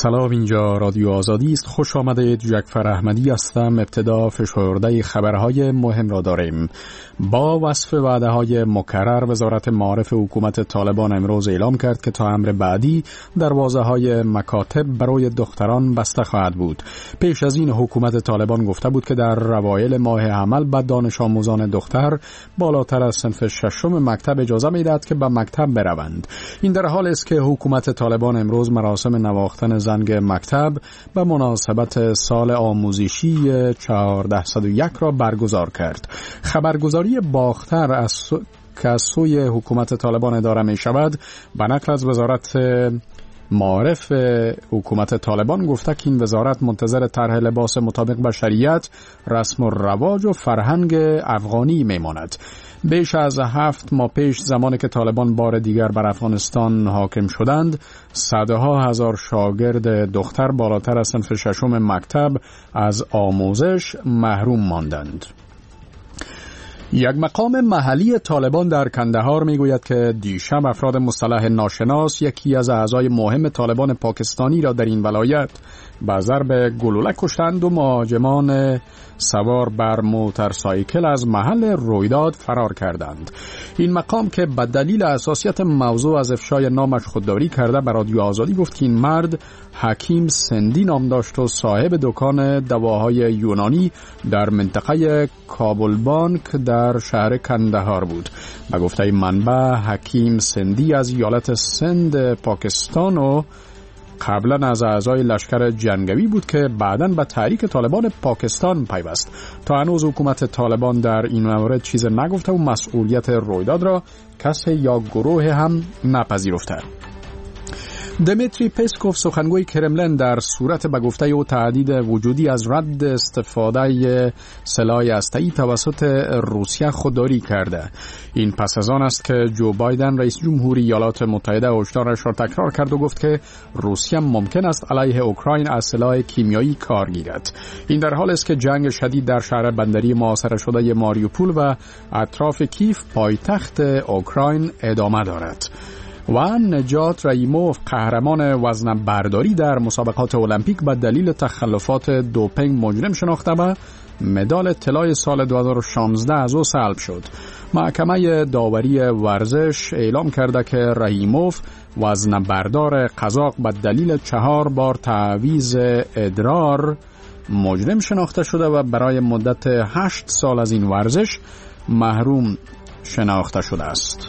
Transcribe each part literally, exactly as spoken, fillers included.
سلام، اینجا رادیو آزادی است. خوش آمدید. جعفر احمدی هستم. ابتدا فشرده خبرهای مهم را داریم. با وصف وعده‌های مکرر، وزارت معارف حکومت طالبان امروز اعلام کرد که تا امر بعدی دروازه‌های مکاتب برای دختران بسته خواهد بود. پیش از این حکومت طالبان گفته بود که در اوایل ماه حمل به دانش آموزان دختر بالاتر از صنف ششم مکتب اجازه می‌دهد که به مکتب بروند. این در حالی است که حکومت طالبان امروز مراسم نواختن زنگ مکتب به مناسبت سال آموزشی چهارصد و یک را برگزار کرد. خبرگزاری باختر از که از سوی حکومت طالبان اداره می شود به نقل از وزارت معارف حکومت طالبان گفته که این وزارت منتظر طرح لباس مطابق با شریعت، رسم و رواج و فرهنگ افغانی میماند. بیش از هفت ماه پیش، زمانی که طالبان بار دیگر بر افغانستان حاکم شدند، صدها هزار شاگرد دختر بالاتر از صنف ششم مکتب از آموزش محروم ماندند. یک مقام محلی طالبان در کندهار میگوید که دیشب افراد مسلح ناشناس یکی از اعضای مهم طالبان پاکستانی را در این ولایت به ضرب گلوله کشتند و مهاجمان سوار بر موتورسایکل از محل رویداد فرار کردند. این مقام که به دلیل حساسیت موضوع از افشای نامش خودداری کرده، به رادیو آزادی گفت که این مرد حکیم سندی نام داشت و صاحب دکان دواهای یونانی در منطقه کابل بانک در شهر کندهار بود. به گفته منبع، حکیم سندی از ایالت سند پاکستان و قبلا از اعضای لشکر جنگی بود که بعداً به تحریک طالبان پاکستان پیوست. تا هنوز حکومت طالبان در این مورد چیز نگفته و مسئولیت رویداد را کسی یا گروه هم نپذیرفته. دمیتری پسکوف، سخنگوی کرملین، در صورت به گفته او تهدید وجودی از رد استفاده سلاح هسته‌ای توسط روسیه خودداری کرده. این پس از آن است که جو بایدن رئیس جمهوری ایالات متحده هشدارش را تکرار کرد و گفت که روسیه ممکن است علیه اوکراین از سلاح کیمیایی کار گیرد. این در حالی است که جنگ شدید در شهر بندری محاصره شده ماریوپول و اطراف کیف، پایتخت اوکراین، ادامه دارد. و نجات رایموف، قهرمان وزن برداری در مسابقات المپیک، به دلیل تخلفات دوپینگ مجرم شناخته و مدال طلای سال دو هزار و شانزده از او سلب شد. محکمه داوری ورزش اعلام کرده که رایموف، وزن بردار قزاق، به دلیل چهار بار تعویض ادرار مجرم شناخته شده و برای مدت هشت سال از این ورزش محروم شناخته شده است.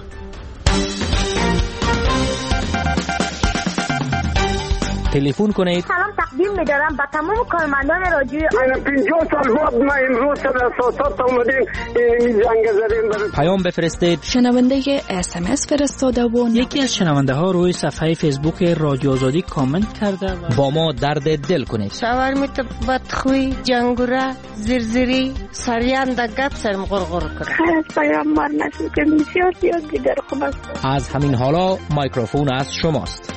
تلفن کنید. سلام تقدیم می‌دارم به تمام کارمندان رادیو. من پنجاه سال بعد ما امروز در اساسات اومدیم این جنگ زدیم. پیام بفرستید. شنونده اس ام اس فرستاده و یکی از شنونده ها روی صفحه فیسبوک رادیو آزادی کامنت کرده و با ما درد دل کنید. شاور میت بدخوی، جنگوره، زرزری، سریان دگت سرم غرغر کنه. خیلی پیام مار نشد که بسیار زیاد دیگر خوب است. از همین حالا میکروفون از شماست.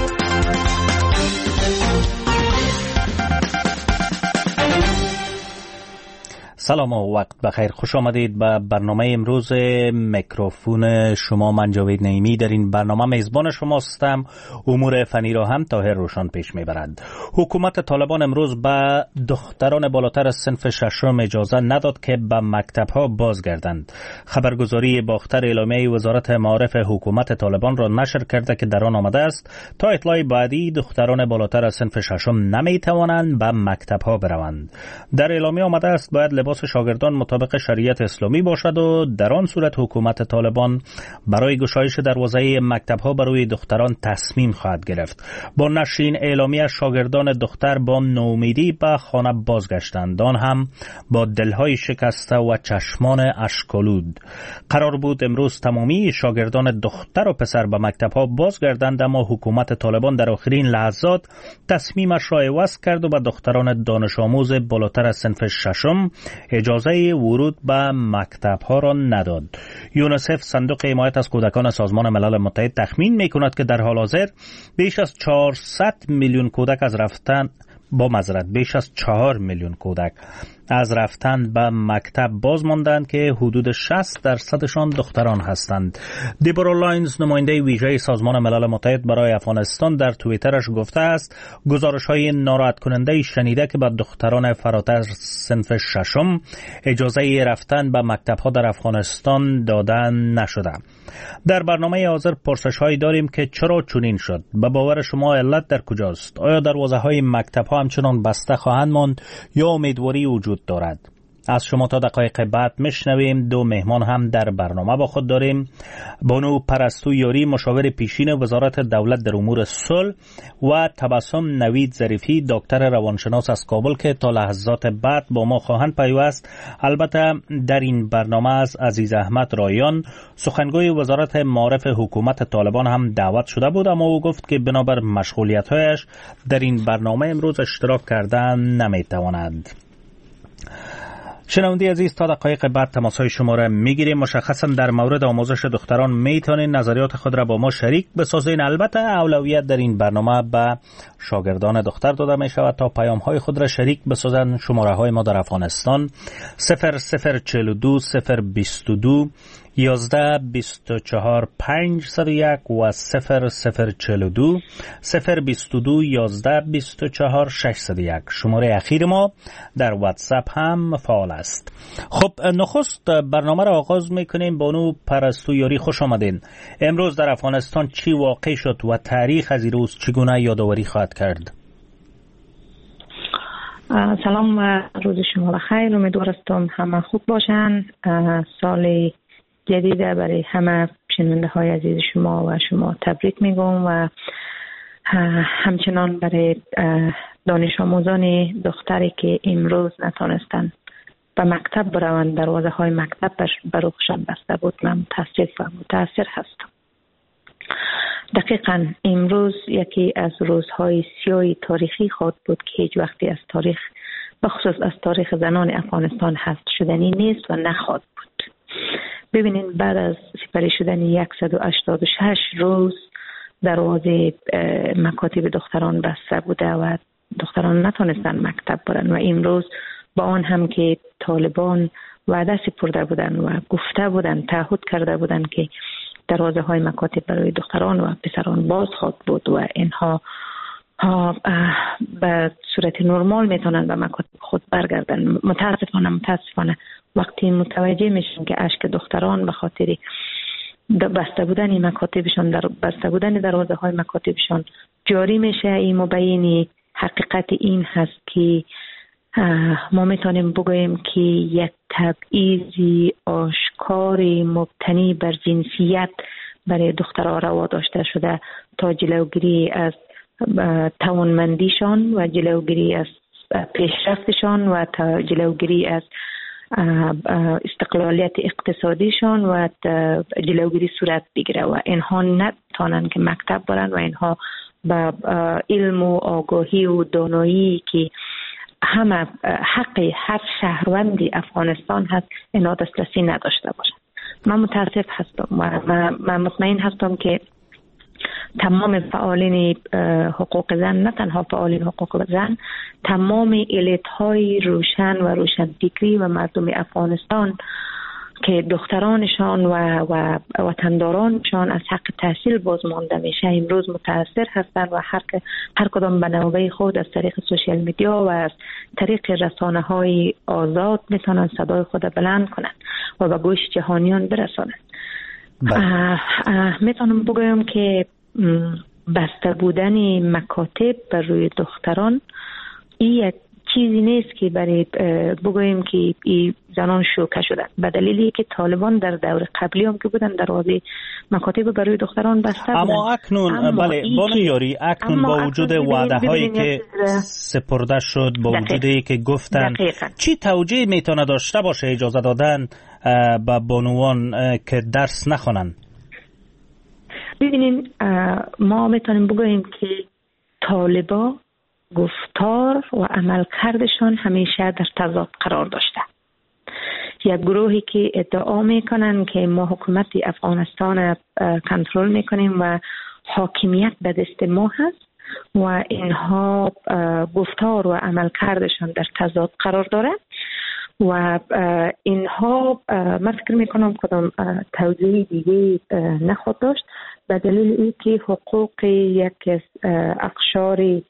سلام و وقت بخیر. خوش آمدید به برنامه امروز میکروفون شما. من جاوید نعیمی در این برنامه میزبان شما هستم. امور فنی را هم طاهر روشن پیش میبرند. حکومت طالبان امروز به دختران بالاتر از صنف ششم اجازه نداد که به مکتب ها بازگردند. خبرگزاری باختر اعلامیه وزارت معارف حکومت طالبان را نشر کرده که در آن آمده است تا اطلاع بعدی دختران بالاتر از صنف ششم نمیتوانند به مکتب ها بروند. در اعلامیه آمده است باید لباس شاگردان مطابق شریعت اسلامی باشد و در آن صورت حکومت طالبان برای گشایش دروازه مکتب‌ها برای دختران تصمیم خواهد گرفت. با نشر این اعلامیه شاگردان دختر با نومیدی به خانه بازگشتند، آن هم با دلهای شکسته و چشمان اشک‌آلود. قرار بود امروز تمامی شاگردان دختر و پسر به مکتب‌ها بازگردند، اما حکومت طالبان در آخرین لحظات تصمیمش را عوض کرد و به دختران دانش آموز بالاتر از صنف ششم اجازه ورود به مکتب‌ها را نداد. یونیسف، صندوق حمایت از کودکان سازمان ملل متحد، تخمین می‌کند که در حال حاضر بیش از چهارصد میلیون کودک از رفتن با معذرت بیش از چهار میلیون کودک از رفتن به مکتب باز ماندند که حدود شصت درصدشان دختران هستند. دیبورا لاینز، نماینده ویژه سازمان ملل متحد برای افغانستان، در توییترش گفته است گزارش‌های ناراحت کننده شنیده که به دختران فراتر صنف ششم اجازه رفتن به مکتب‌ها در افغانستان دادن نشده. در برنامه حاضر پرسش‌هایی داریم که چرا چنین شد؟ به باور شما علت در کجاست؟ آیا دروازه‌های مکتب‌ها همچنان بسته خواهند ماند یا امیدواری وجود دارد؟ از شما تا دقایق بعد میشنویم. دو مهمان هم در برنامه با خود داریم. بانو پرستو یاری، مشاور پیشین وزارت دولت در امور صلح، و تبسم نوید ظریفی، دکتر روانشناس از کابل که تا لحظات بعد با ما خواهند پیوست. البته در این برنامه از عزیز احمد رایان، سخنگوی وزارت معارف حکومت طالبان، هم دعوت شده بود، اما او گفت که بنابر مشغولیت‌هایش در این برنامه امروز اشتراک کردن نمی‌تواند. شنونده عزیز، تا دقایق بعد تماس‌های شما را می‌گیریم. مشخصاً در مورد آموزش دختران میتونین نظریات خود را با ما شریک بسازین. البته اولویت در این برنامه به شاگردان دختر داده می شود تا پیام‌های خود را شریک بسازن. شماره‌های ما در افغانستان صفر صفر چهل و دو صفر بیست و دو یازده بیست و چهار پنجصد و یک و صفر صفر چهل و دو صفر بیست و دو یازده بیست و چهار ششصد و یک. شماره اخیر ما در واتساپ هم فعال است. خب نخست برنامه را آغاز میکنیم. بانو پرستو یاری، خوش آمدین. امروز در افغانستان چی واقع شد و تاریخ از این روز چگونه یادآوری خواهد کرد؟ سلام و روز شما بخیر. امیدوارم همه خوب باشن. سال جدیده برای همه شنونده های عزیز شما و شما تبریک میگم و همچنان برای دانش آموزان دختری که امروز نتونستن به مکتب بروند، دروازه های مکتب بروشان بسته بود، من متاسف و متاثر هستم. دقیقاً امروز یکی از روزهای سیاه تاریخی خود بود که هیچ وقتی از تاریخ، بخصوص از تاریخ زنان افغانستان حذف شدنی نیست و نخواهد بود. ببینید بعد از سپری شدن صد و هشتاد و شش روز دروازه مکاتب دختران بسته بوده و دختران نتونستن مکتب برن و امروز با آن هم که طالبان وعده سپرده بودن و گفته بودن، تعهد کرده بودن که دروازه های مکاتب برای دختران و پسران باز خواهد بود و اینها به صورت نرمال میتونن به مکاتب خود برگردن. متاسفانه متاسفانه وقتی متوجه میشن که اشک دختران به خاطر بسته بودن مکاتبشان، در بسته بودن دروازه های مکاتبشان جاری میشه، این مبین حقیقت این هست که ما میتونیم بگوییم که یک تبعیض آشکار مبتنی بر جنسیت برای دخترها روا داشته شده تا جلوگیری از توانمندیشان و جلوگیری از پیشرفتشان و تا جلوگیری از استقلالیت اقتصادیشان و جلوگیری صورت بگیره و اینها نتوانند که مکتب برن و اینها با علم و آگاهی و دانایی که همه حق هر شهروند افغانستان هست اینا دسترسی نداشته باشند. من متاسف هستم و من مطمئن هستم که تمام فعالین حقوق زن، نه تنها فعالین حقوق زن، تمام الیت های روشن و روشنفکری و مردم افغانستان که دخترانشان و و وطندارانشان از حق تحصیل باز مانده میشه امروز متاثر هستند و هر هر کدام به نوبه خود از طریق سوشال میدیا و از طریق رسانه های آزاد میتونن صدای خود بلند کنن و به گوش جهانیان برسانن. میتونم بگویم که بسته بودن مکاتب بر روی دختران این یک چیزی نیست که برای بگوییم که این زنان شوکه شدن، به دلیلی که طالبان در دور قبلی هم که بودن دروازه مکاتب برای دختران بسته بودن. اما اکنون اما بله بانو یاری، اکنون با وجود وعده هایی که سپرده شد، با وجودی که گفتن دقیقا. چی توجیه میتونه داشته باشه اجازه دادن به بانوان که درس نخونن؟ ببینین ما میتونیم بگوییم که طالبا گفتار و عمل کردشان همیشه در تضاد قرار داشته. یک گروهی که ادعا میکنن که ما حکومت افغانستان کنترل میکنیم و حاکمیت به دست ما هست و اینها گفتار و عمل کردشان در تضاد قرار داره و اینها من فکر میکنم کدام توضیح دیگه نخواهد داشت، به دلیل اینکه حقوق یک اقشار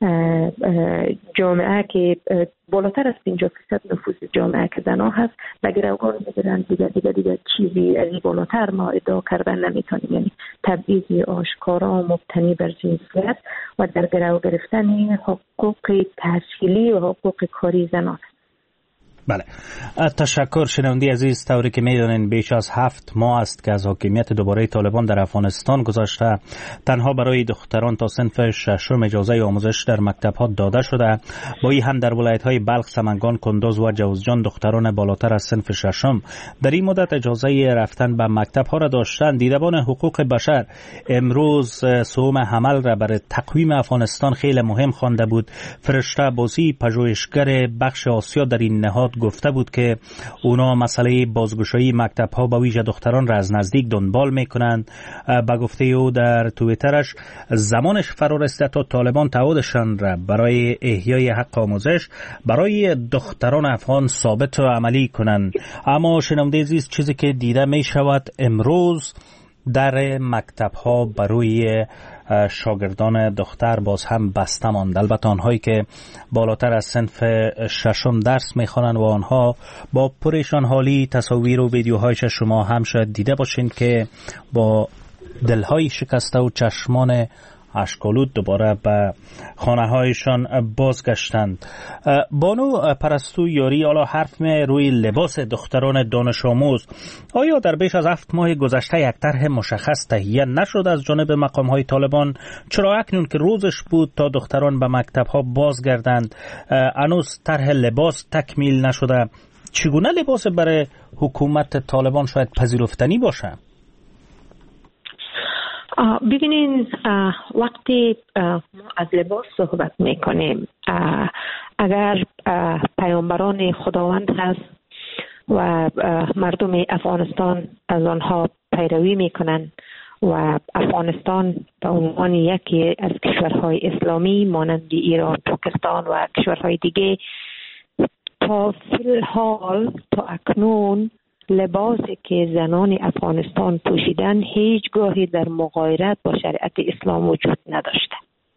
جامعه که بالاتر از پنجاه درصد نفوذ جامعه که زنان هست و گروگان میگیرن دیگه دیگه دیگه چیزی از بالاتر ما ادعا کردن نمیتونیم، یعنی تبعیض آشکارا مبتنی بر جنسیت و در گرو گرفتن حقوق تحصیلی و حقوق کاری زنان. بله، تشکر. شنوندی عزیز، طوری که میدونین بیش از هفت ماه است که از حاکمیت دوباره طالبان در افغانستان گذشته. تنها برای دختران تا صنف ششم اجازه آموزش در مکتب‌ها داده شده. با این هم در ولایت‌های بلخ، سمنگان، کندوز و جوزجان دختران بالاتر از صنف ششم در این مدت اجازه رفتن به مکتب‌ها را داشتند. دیدبان حقوق بشر امروز سوم حمل را برای تقویم افغانستان خیلی مهم خوانده بود. فرشته بازی، پژوهشگر بخش آسیا در این نهاد، گفته بود که اونا مسئله بازگشایی مکتب‌ها با ویژه دختران را از نزدیک دنبال میکنند. با گفته او در توییترش، زمانش فرا رسیده تا طالبان تعهدشان را برای احیای حق آموزش برای دختران افغان ثابت و عملی کنند. اما شنونده عزیز، چیزی که دیده می شود امروز در مکتب‌ها برای شاگردان دختر باز هم بسته ماند. البته آنهایی که بالاتر از صنف ششم درس میخوانند و آنها با پریشان حالی تصاویر و ویدیوهایش شما هم شاید دیده باشین که با دلهای شکسته و چشمان اشکالود دوباره به خانه هایشان بازگشتند. بانو پرستو یاری، حالا حرف می روی لباس دختران دانش آموز. آیا در بیش از هفت ماه گذشته یک طرح مشخص تهیه نشد از جانب مقام های طالبان؟ چرا اکنون که روزش بود تا دختران به مکتب ها بازگردند هنوز طرح لباس تکمیل نشده؟ چگونه لباس برای حکومت طالبان شاید پذیرفتنی باشه؟ ببینین، وقتی ما از لباس صحبت میکنیم، اگر پیامبران خداوند هست و مردم افغانستان از آنها پیروی میکنن و افغانستان به عنوان یکی از کشورهای اسلامی مانند ایران، پاکستان و کشورهای دیگه تا فی الحال تا اکنون لباسی که زنان افغانستان پوشیدن هیچگاهی در مغایرت با شریعت اسلام وجود نداشته.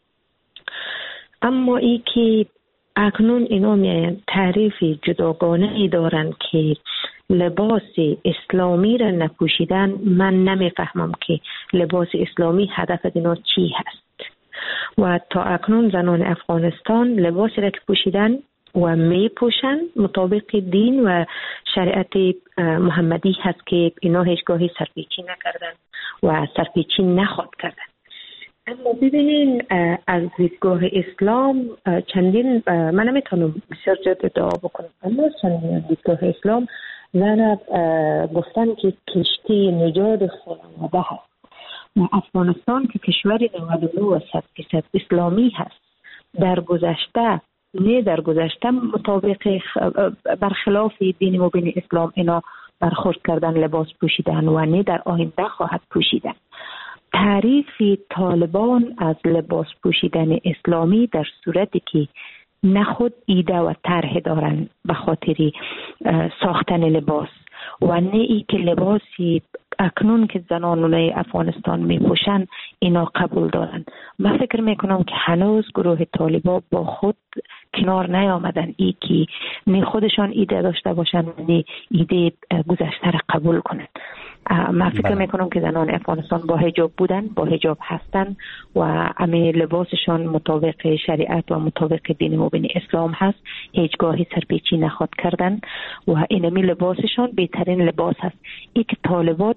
اما ای که اکنون اینا میاین تعریف جداگانه ای دارن که لباس اسلامی را نپوشیدن، من نمیفهمم که لباس اسلامی هدف اینا چی هست. و تا اکنون زنان افغانستان لباسی را که پوشیدن و می پوشن مطابق دین و شریعت محمدی هست که اینا هیچگاهی سرپیچی نکردن و سرپیچی نخواد کردن. اما ببینین، از دیدگاه اسلام چندین، من نمیتونم بسیار جد ادعا بکنم، اما چندین دیدگاه اسلام زن گفتن که کشتی نجات خانواده هست و افغانستان که کشوری نود و نه درصد اسلامی هست، در گذشته نه در گذشته مطابق برخلاف دین مبین اسلام اینا برخورد کردن، لباس پوشیدن و نه در آینده خواهد پوشیدن. تعریف طالبان از لباس پوشیدن اسلامی در صورتی که نه خود ایده و طرح دارن به خاطر ساختن لباس و نه ای که لباسی اکنون که زنان افغانستان می پوشن اینا قبول دارن. من فکر میکنم که هنوز گروه طالبان با خود کنار نیامدن ای که نه خودشان ایده داشته باشن نه ایده گذشته را قبول کنن. من فکر میکنم که زنان افغانستان با حجاب بودن، با حجاب هستن و امی لباسشان مطابق شریعت و مطابق دین مبین اسلام هست، هیچگاهی سرپیچی نخواد کردن و اینمی لباسشان بهترین لباس هست. ای که طالبات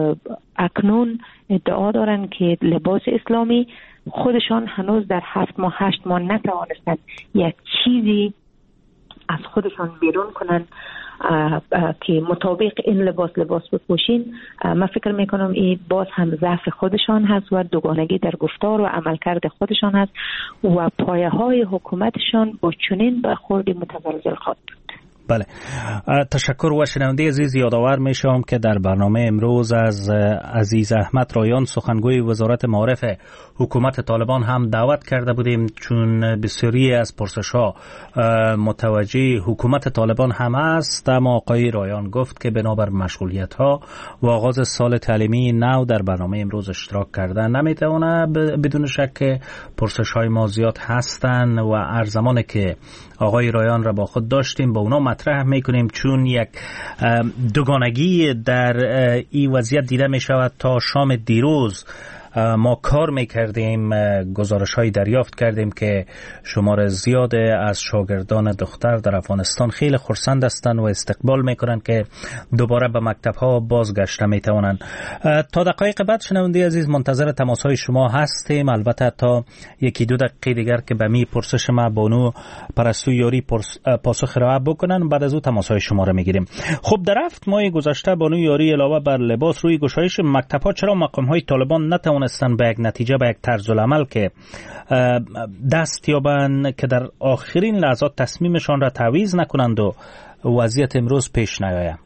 اکنون ادعا دارن که لباس اسلامی، خودشان هنوز در هفت ماه هشت ماه نتوانستن یک چیزی از خودشان بیرون کنن آه آه که مطابق این لباس لباس بپوشین. من فکر میکنم این باز هم ضعف خودشان هست و دوگانگی در گفتار و عملکرد خودشان هست و پایه های حکومتشان با چنین برخورد متزلزل خواهد بود. بله، تشکر. و شنونده عزیز یادآور میشم که در برنامه امروز از عزیز احمد رایان سخنگوی وزارت معارف حکومت طالبان هم دعوت کرده بودیم، چون بسیاری از پرسش‌ها متوجه حکومت طالبان هم است. اما آقای رایان گفت که بنابر مشغولیت‌ها و آغاز سال تعلیمی نو در برنامه امروز اشتراک کردن نمیتونه. بدون شک پرسش‌های ما زیاد هستند و هر زمانی که آقای رایان را با خود داشتیم با اونا مطرح میکنیم، چون یک دوگانگی در این وضعیت دیده می شود. تا شام دیروز ما کار میکردیم، گزارش های دریافت کردیم که شمار زیاد از شاگردان دختر در افغانستان خیلی خرسند هستند و استقبال میکنند که دوباره به مکتب ها بازگشته میتوانند. تا دقایق بعد شنونده عزیز منتظر تماس های شما هستیم، البته تا یکی دو دقیقه دیگر که به می پرسش ما بانو پرستو یاری پرس... پاسخ را بکنن، بعد از او تماس های شما را میگیریم. خب در هفت ماه گذشته بانو یاری علاوه بر لباس روی گشایش مکتب ها، چرا مقام های طالبان نتوان به یک نتیجه به یک طرز العمل که دست یابند که در آخرین لحظات تصمیمشان را تعویض نکنند و وضعیت امروز پیش نیاید؟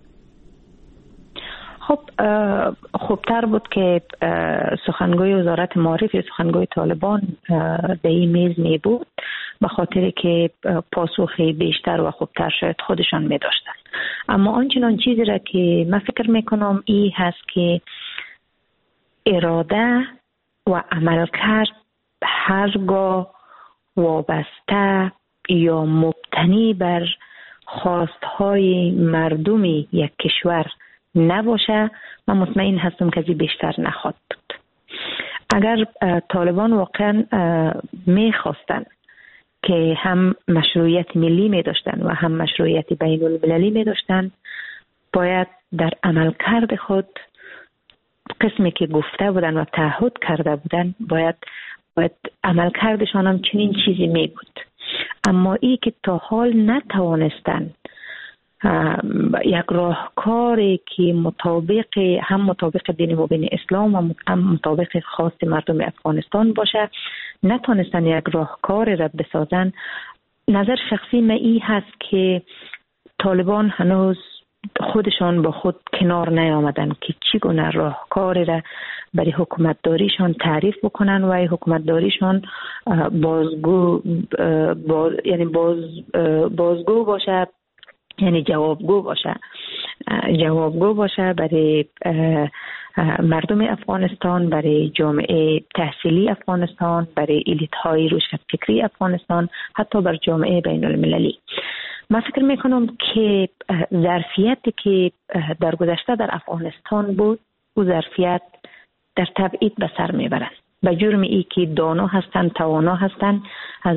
خب خوبتر بود که سخنگوی وزارت معارف یا سخنگوی طالبان به این میز می بود، به خاطر که پاسخ بیشتر و خوبتر شاید خودشان می داشتن. اما آنچنان چیزی را که من فکر می کنم این هست که اراده و عملکرد هرگاه وابسته یا مبتنی بر خواستهای مردمی یک کشور نباشه، من مطمئن هستم که بیشتر نخواهد بود. اگر طالبان واقعا میخواستن که هم مشروعیت ملی می داشتن و هم مشروعیت بین المللی می داشتن، باید در عملکرد خود قسمی که گفته بودن و تعهد کرده بودن باید باید عمل کردشان هم چنین چیزی می بود. اما ای که تا حال نتوانستن یک راهکاری که مطابق هم مطابق دین مبین اسلام و هم مطابق خواست مردم افغانستان باشه، نتوانستن یک راهکاری را بسازن. نظر شخصی من ای هست که طالبان هنوز خودشان با خود کنار نیامدن که چگونه راهکاری را برای حکومتداریشان تعریف بکنن و حکومتداریشان بازگو باز یعنی باز بازگو باشه، یعنی جوابگو باشه جوابگو باشه برای مردم افغانستان، برای جامعه تحصیلی افغانستان، برای الیت های روشنفکری افغانستان، حتی بر جامعه بین المللی. من فکر میکنم که ظرفیتی که در گذشته در افغانستان بود، او ظرفیت در تبعید به سر میبرند. به جرم ای که دانا هستند، توانا هستند، از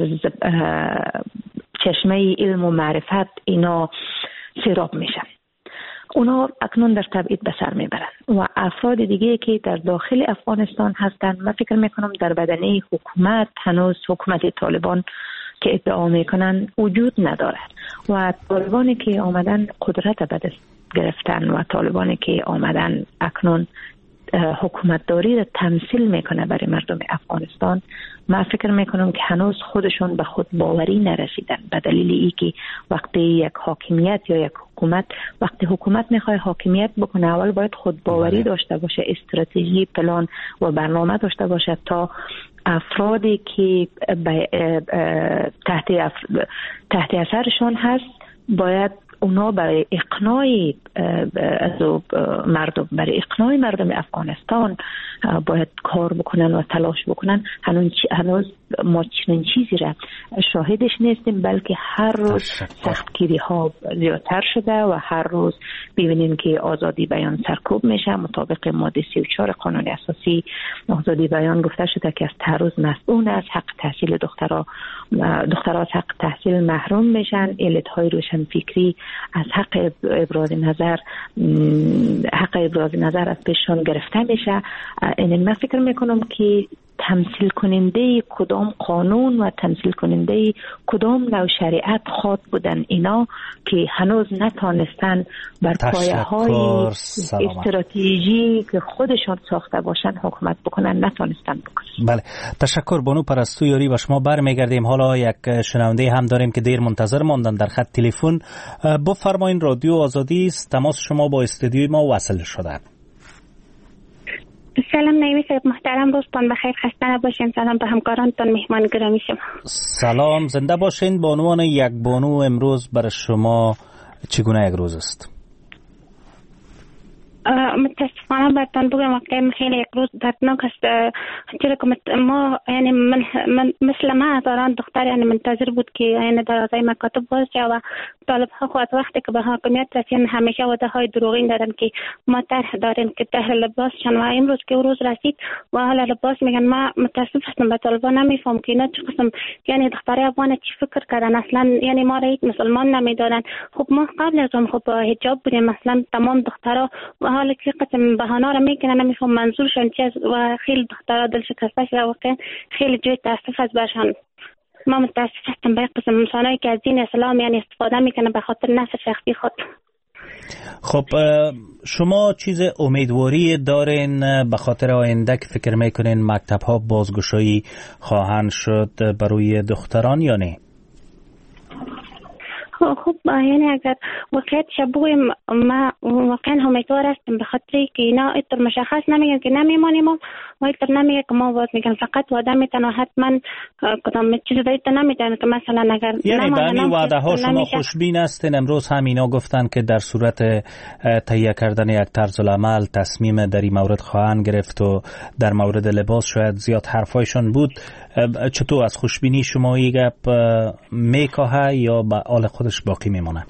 چشمه علم و معرفت اینا سیراب میشن. اونا اکنون در تبعید به سر میبرند و افراد دیگه که در داخل افغانستان هستند، من فکر میکنم در بدنه حکومت هنوز حکومت طالبان که ادعا میکنن وجود نداره و طالبانی که آمدن قدرت به دست گرفتن و طالبانی که آمدن اکنون حکومتداری را تمثیل میکنه برای مردم افغانستان، من فکر میکنم که هنوز خودشون به خود باوری نرسیدن، به دلیل ای که وقتی یک حاکمیت یا یک حکومت وقتی حکومت میخواد حاکمیت بکنه، اول باید خود باوری داشته باشه، استراتژی، پلان و برنامه داشته باشه تا افرادی که تحت تحت اثرشون هست باید اونا برای اقناع از مردم برای اقناع مردم افغانستان باید کار بکنن و تلاش بکنن. هنوز ما چنین چیزی را شاهدش نیستیم، بلکه هر روز سختگیری ها زیادتر شده و هر روز ببینیم که آزادی بیان سرکوب میشه. مطابق ماده سی و چهار قانون اساسی آزادی بیان گفته شده که از تعرض مسئول است، حق تحصیل دخترها دخترها از حق تحصیل محروم میشن، الیت های روشن فکری از حق ابراز نظر حق ابراز نظر از پیششان گرفته میشه. این من فکر میکنم که تمثیل کننده کدام قانون و تمثیل کننده کدام نوع شریعت خواد بودن اینا که هنوز نتانستن بر پایه های استراتژی که خودشان ساخته باشن حکومت بکنن نتانستن بکنن. بله، تشکر بانو پرستو یاری. و شما برمیگردیم. حالا یک شنونده هم داریم که دیر منتظر ماندن در خط تلفن. بفرمایید، رادیو آزادی است، تماس شما با استودیوی ما وصل شده. سلام نعیمی صاحب محترم، روزتان بخیر، خسته نباشین. سلام به همکارانتان، مهمان گرامی شما. سلام، زنده باشین. به عنوان یک بانو امروز برای شما چگونه یک روز است؟ متاسفانه براتون بگم واقعا خیلی یک روز دردناک است، چرا که ما یعنی من, من مثل ما هزاران دختر یعنی منتظر بود که یعنی دروازه مکاتب باز شه و طالب ها خود وقتی که به حاکمیت رسیدن همیشه وعده های دروغین دارن که ما طرح داریم که طرح لباس شن و امروز که روز رسید و حالا لباس میگن. ما متاسف هستم به طالبا، نمیفهم که اینا چه قسم یعنی دخترای افغان چی فکر کردن، اصلا یعنی ما را یک مسلمان نمیدارن. خب ما قبل از اون خب حجاب بودیم، مثلا تمام دخترها و حالا که قسم بهانه را میکنن، نمیفهم منظورشون چی است و خیلی دخترها دل شکسته شده. واقعا خیلی جای تاسف است برشان. ما متاسف هستم به قسم انسانایی که از دین اسلام یعنی استفاده میکنه به خاطر نفع شخصی خود. خب شما چیز امیدواری دارین به خاطر آینده که فکر میکنین مکتب ها بازگشایی خواهند شد برای دختران یا نه؟ خب یعنی اگر واقعیت شبویم ما واقعا امیدوار هستم به خاطر که اینا ایتر مشخص نمیگن که نمیمانیم و ایتر نمیگن که ما باید میگن فقط وعده میتن و حتما کدام چیز ایتر نمیتن که مثلا اگر یعنی به همین وعده ها شما خوشبین هستین؟ امروز هم اینا گفتن که در صورت تهیه کردن یک طرز العمل تصمیم در این مورد خواهند گرفت و در مورد لباس شاید زیاد حرفایشون بود. چطور از خوشبینی شما یک گپ میکاهه یا به حال خودش باقی میمونه؟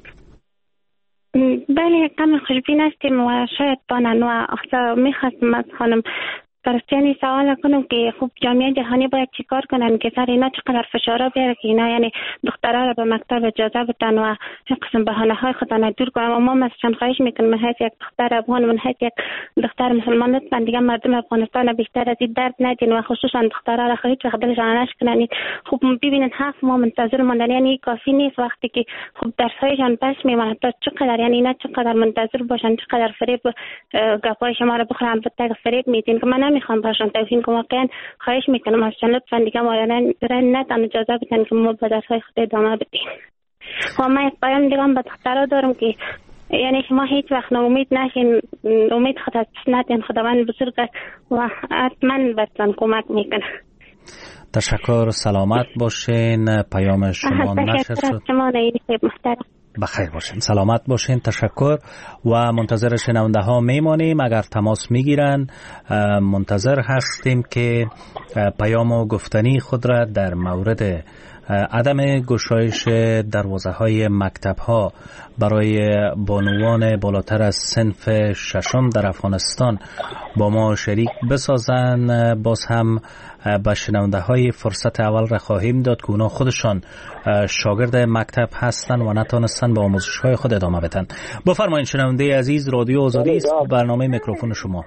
بله کم خوشبین هستیم و شاید بانن و اخصا میخواستم از خانم پرستیانی سوال کنم که خب جامعه جهانی باید چیکار کنن که سر اینا چقدر فشارا بیاره که اینا یعنی دخترها را به مکتب اجازه بدن و یک قسم بهانه های خودن دور کنن. و ما مثلا خواهش میکنم من حیث یک دختر افغان، من حیث یک دختر مسلمان، لطفا دیگه مردم افغانستان بیشتر از این درد ندین و خصوصا دخترها را خواهید وقت دلشان نشکنن. خب ببینن هفت ما منتظر موندن یعنی کافی نیست وقتی که خب درسایشان پس میمونه تا چقدر یعنی اینا چقدر منتظر باشن، چقدر فریب گپای شما را بخورن. البته فریب میدین که من میخوام باشم توهین کنم. واقعا خواهش میکنم از چند لطفا دیگه ما را نتن اجازه بدن که ما به درسهای خود ادامه بدیم. و من یک پیام دیگه هم به دخترها دارم که یعنی شما هیچ وقت ناامید نشین، امید خود از ندین، خداوند بزرگ است و حتما بهتون کمک میکنه. تشکر، سلامت باشین. پیام شما نشر شد. شما محترم بخیر باشین، سلامت باشین. تشکر و منتظر شنونده ها میمانیم. اگر تماس میگیرن منتظر هستیم که پیام و گفتنی خود را در مورد عدم گشایش دروازه های مکتب ها برای بانوان بالاتر از صنف ششم در افغانستان با ما شریک بسازن. باز هم به شنونده های فرصت اول را خواهیم داد که اونا خودشان شاگرد مکتب هستن و نتانستن با آموزش های خود ادامه بدن. بفرمایید شنونده عزیز، رادیو آزادی است، برنامه میکروفون شما.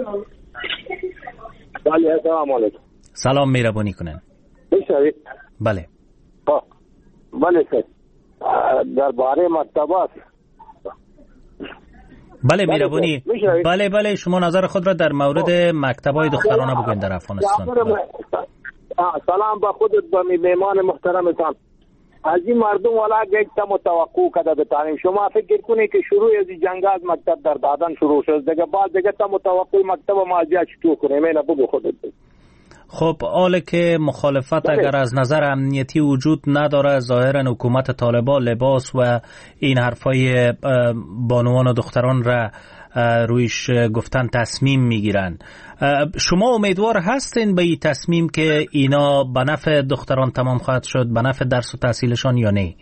بله، سلام علیکم. سلام، مهربانی کنین. بله بله سر درباره مکتبات. بله مهربانی. بله بله شما نظر خود را در مورد مکتب‌های دخترانه بگوین در افغانستان. سلام به خودت و میهمان محترمتان. از این مردم ولا یک تا متوقع کده به تعلیم. شما فکر کنید که شروع از جنگ از مکتب در دادن شروع شد دیگه، بعد دیگه تا متوقع مکتب ما از چطور کنیم؟ اینا بگو خودت. خب حالا که مخالفت اگر از نظر امنیتی وجود نداره، ظاهرا حکومت طالبان لباس و این حرفای بانوان و دختران را رویش گفتن تصمیم میگیرن. شما امیدوار هستین به این تصمیم که اینا به نفع دختران تمام خواهد شد، به نفع درس و تحصیلشان یا نه؟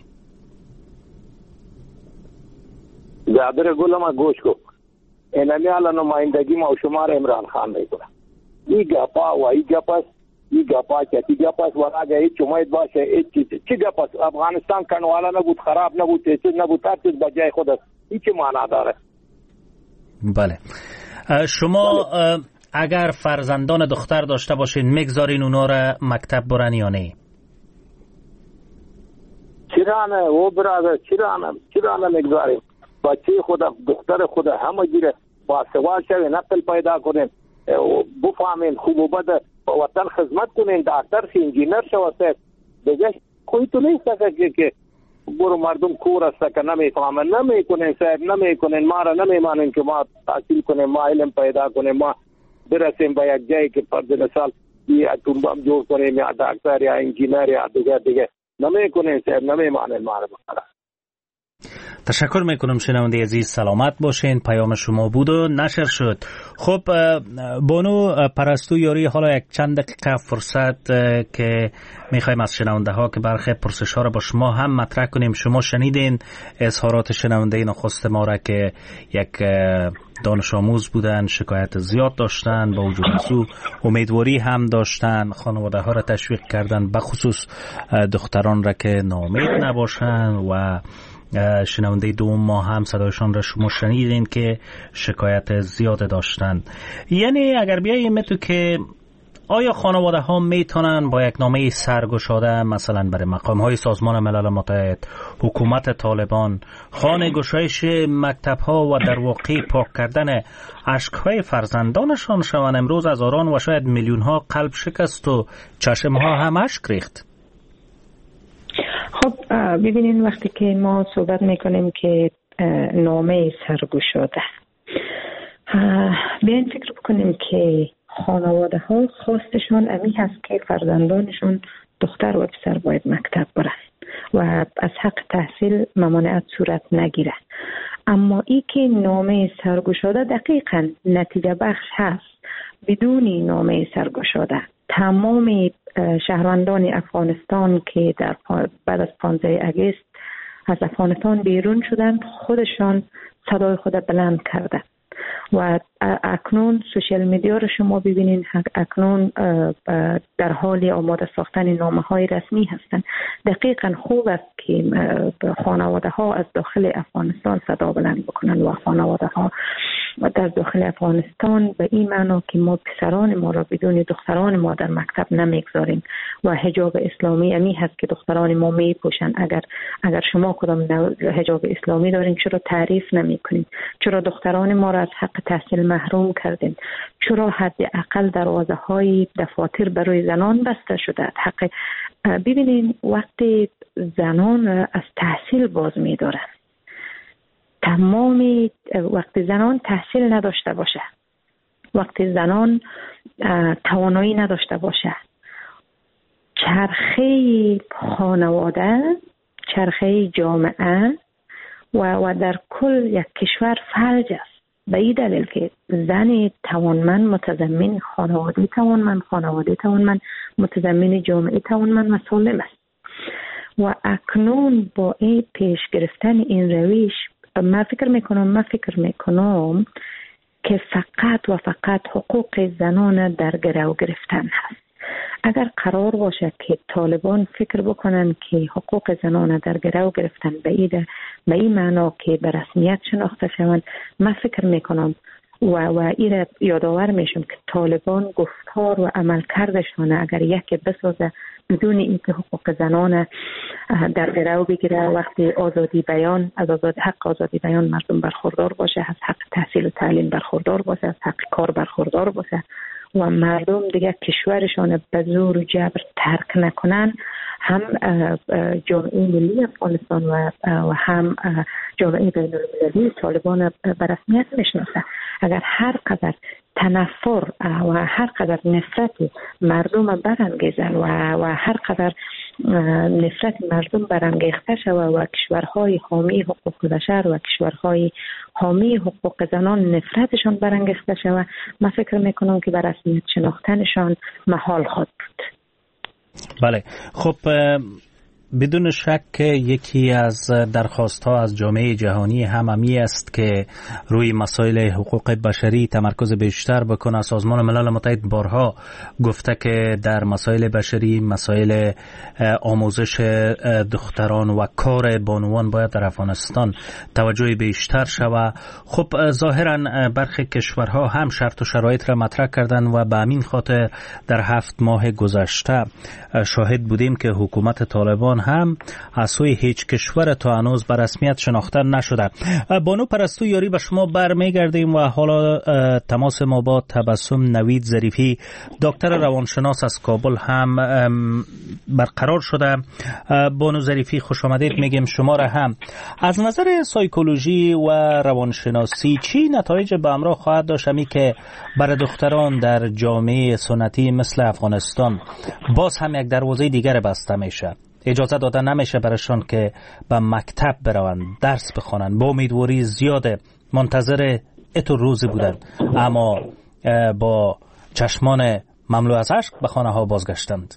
برادر گلم گوش کو اینمی الان نمایندگی ما و شما را عمران خان میکنه. ای گپا و ای گپاس ای گپا چی گپاس وراگه هیچ امید باشه هیچ چی گپاس. افغانستان کنوالا نبود، خراب نبود، چیز نبود، هر چیز بجای خود است. هیچ معنا داره. بله شما اگر فرزندان دختر داشته باشین میگذارین اونا را مکتب برن یا نه؟ چرا نه او برادر، چرا نه چرا نه میگذاریم؟ بچه خود دختر خود همه گیره باسواد شوه، نقل پیدا کنیم، بفهمین خوب و بد وطن خدمت کنین، دکتر شی، انجینر شوه. دیگه کوئی تو نیست که که برو مردم کور است که نمیفهمن، نمیکنین صاحب، نمیکنین، ما را نمیمانین که ما تحصیل کنیم، ما علم پیدا کنیم، ما برسیم به یک جایی که فرض مثال یا اتم بم جور کنیم یا دکتر یا انجینر یا دیگه دیگه نمیکنین صاحب، نمیمانین ما را. تشکر میکنم شنونده عزیز، سلامت باشین. پیام شما بود و نشر شد. خب بانو پرستو یاری، حالا یک چند دقیقه فرصت که میخوایم از شنونده ها که برخی پرسش ها را با شما هم مطرح کنیم. شما شنیدین اظهارات شنونده نخست ما را که یک دانش آموز بودن، شکایت زیاد داشتن، با وجود از او امیدواری هم داشتن، خانواده ها را تشویق کردن، بخصوص دختران را که ناامید نباشن. و شنونده دوم ما هم صدایشان را شما شنیدین که شکایت زیاد داشتن. یعنی اگر بیاییم تو که آیا خانواده ها میتونن با یک نامه سرگشاده مثلا برای مقام های سازمان ملل متحد، حکومت طالبان، خانه گشایش مکتب ها و در واقع پاک کردن اشک های فرزندانشان شوند؟ امروز از آران و شاید میلیون ها قلب شکست و چشم ها هم اشک ریخت. خب ببینین، وقتی که ما صحبت میکنیم که نامه سرگشاده، بیاین فکر بکنیم که خانواده ها خواستشان امی هست که فرزندانشون دختر و پسر باید مکتب برن و از حق تحصیل ممانعت صورت نگیره. اما ای که نامه سرگشاده دقیقاً نتیجه بخش هست، بدون نامه سرگشاده تمام شهروندان افغانستان که در بعد از پانزده اگست از افغانستان بیرون شدند، خودشان صدای خود بلند کردند و اکنون سوشیل میدیا رو شما ببینین، اکنون در حال آماده ساختن نامه های رسمی هستند. دقیقاً خوب است که خانواده ها از داخل افغانستان صدا بلند بکنن و خانواده ها در داخل افغانستان به این معنا که ما پسران ما را بدون دختران ما در مکتب نمیگذاریم و حجاب اسلامی امی هست که دختران ما میپوشن. اگر اگر شما کدام حجاب اسلامی دارین، چرا تعریف نمیکنین؟ چرا دختران ما را از حق تحصیل محروم کردین؟ چرا حداقل دروازه های دفاتر برای زنان بسته شده؟ حق ببینین، وقتی زنان از تحصیل باز می‌دارن، تمام وقتی زنان تحصیل نداشته باشه، وقتی زنان توانایی نداشته باشه، چرخه خانواده، چرخه جامعه و و در کل یک کشور فلج است. به این دلیل که زن توانمند متضمن خانواده توانمند، خانواده توانمند متضمن جامعه توانمند و سالم است. و اکنون با این پیش گرفتن این روش، من فکر میکنم من فکر میکنم که فقط و فقط حقوق زنان در گرو گرفتن هست. اگر قرار باشه که طالبان فکر بکنن که حقوق زنان در گرو گرفتن به این به این معنا که به رسمیت شناخته شوند، من فکر میکنم و و این یادآور میشم که طالبان گفتار و عمل کردشان اگر یکی بسازه بدون اینکه حقوق زنان در گرو بگیره، وقتی آزادی بیان، از آزاد حق آزادی بیان مردم برخوردار باشه، از حق تحصیل و تعلیم برخوردار باشه، از حق کار برخوردار باشه و مردم دیگه کشورشان به زور و جبر ترک نکنن، هم جامعه ملی افغانستان و و هم جامعه بین المللی طالبان به رسمیت میشناسه. اگر هر قدر تنفر و هر قدر نفرت مردم برانگیزن و و هر قدر نفرت مردم برانگیخته شود و کشورهای حامی حقوق بشر و کشورهای حامی حقوق زنان نفرتشان برانگیخته شود، من فکر میکنم که به رسمیت شناختنشان محال خواهد بود. بله، خب بدون شک یکی از درخواست ها از جامعه جهانی هم همی است که روی مسائل حقوق بشری تمرکز بیشتر بکنه. سازمان ملل متحد بارها گفته که در مسائل بشری، مسائل آموزش دختران و کار بانوان باید در افغانستان توجه بیشتر شود. خب ظاهرا برخی کشورها هم شرط و شرایط را مطرح کردن و به همین خاطر در هفت ماه گذشته شاهد بودیم که حکومت طالبان هم از سوی هیچ کشور تا هنوز به رسمیت شناخته نشده. بانو پرستو یاری به شما برمیگردیم و حالا تماس ما با تبسم نوید ظریفی دکتر روانشناس از کابل هم برقرار شده. بانو ظریفی خوش آمدید میگیم شما را هم. از نظر سایکولوژی و روانشناسی چی نتایج به همراه خواهد داشت همی که برای دختران در جامعه سنتی مثل افغانستان باز هم یک دروازه دیگر بسته میشه، اجازه داده نمیشه برایشان که به مکتب بروند، درس بخوانند؟ با امیدواری زیاده منتظر اتو روزی بودند اما با چشمان مملو از اشک به خانه ها بازگشتند.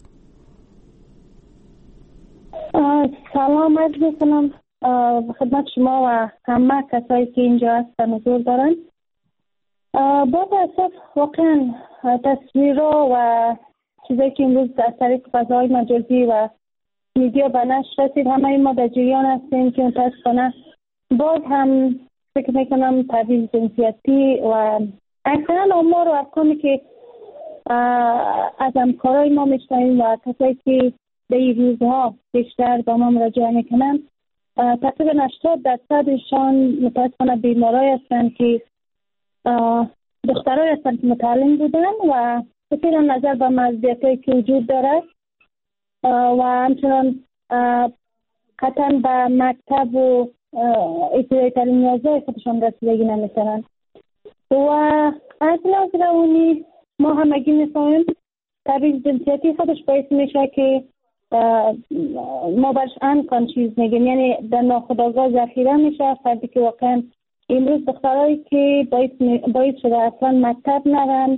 سلام عرض میکنم خدمت شما و همه کسایی که اینجا هستن حضور دارن. با تاسف واقعا تصویرها و چیزایی که امروز از طریق فضای مجازی و میدیا به نشر رسید همه ما در جریان هستیم که متاسفانه باز هم فکر میکنم تبعیض جنسیتی و اکثرا آمار و ارقامی که از همکارای ما میشنویم و کسایی که در این روزها بیشتر با ما مراجعه میکنن تقریبا هشتاد درصدشان متاسفانه بیمارای هستند که دخترای هستند که متعلم بودن و بسیار نظر به مزیتایی که وجود دارد و همچنان قطعا به مکتب و ابتدایی تعلیم نیازهای خودشان رسیدگی نمیکنن و از لحاظ روانی ما همگی میفهمیم تبعیض جنسیتی خودش باعث میشه که ما برش انکانشیوز میگیم، یعنی در ناخودآگاه ذخیره میشه. فردی که واقعا امروز دخترایی که باعث, باعث شده اصلا مکتب نرن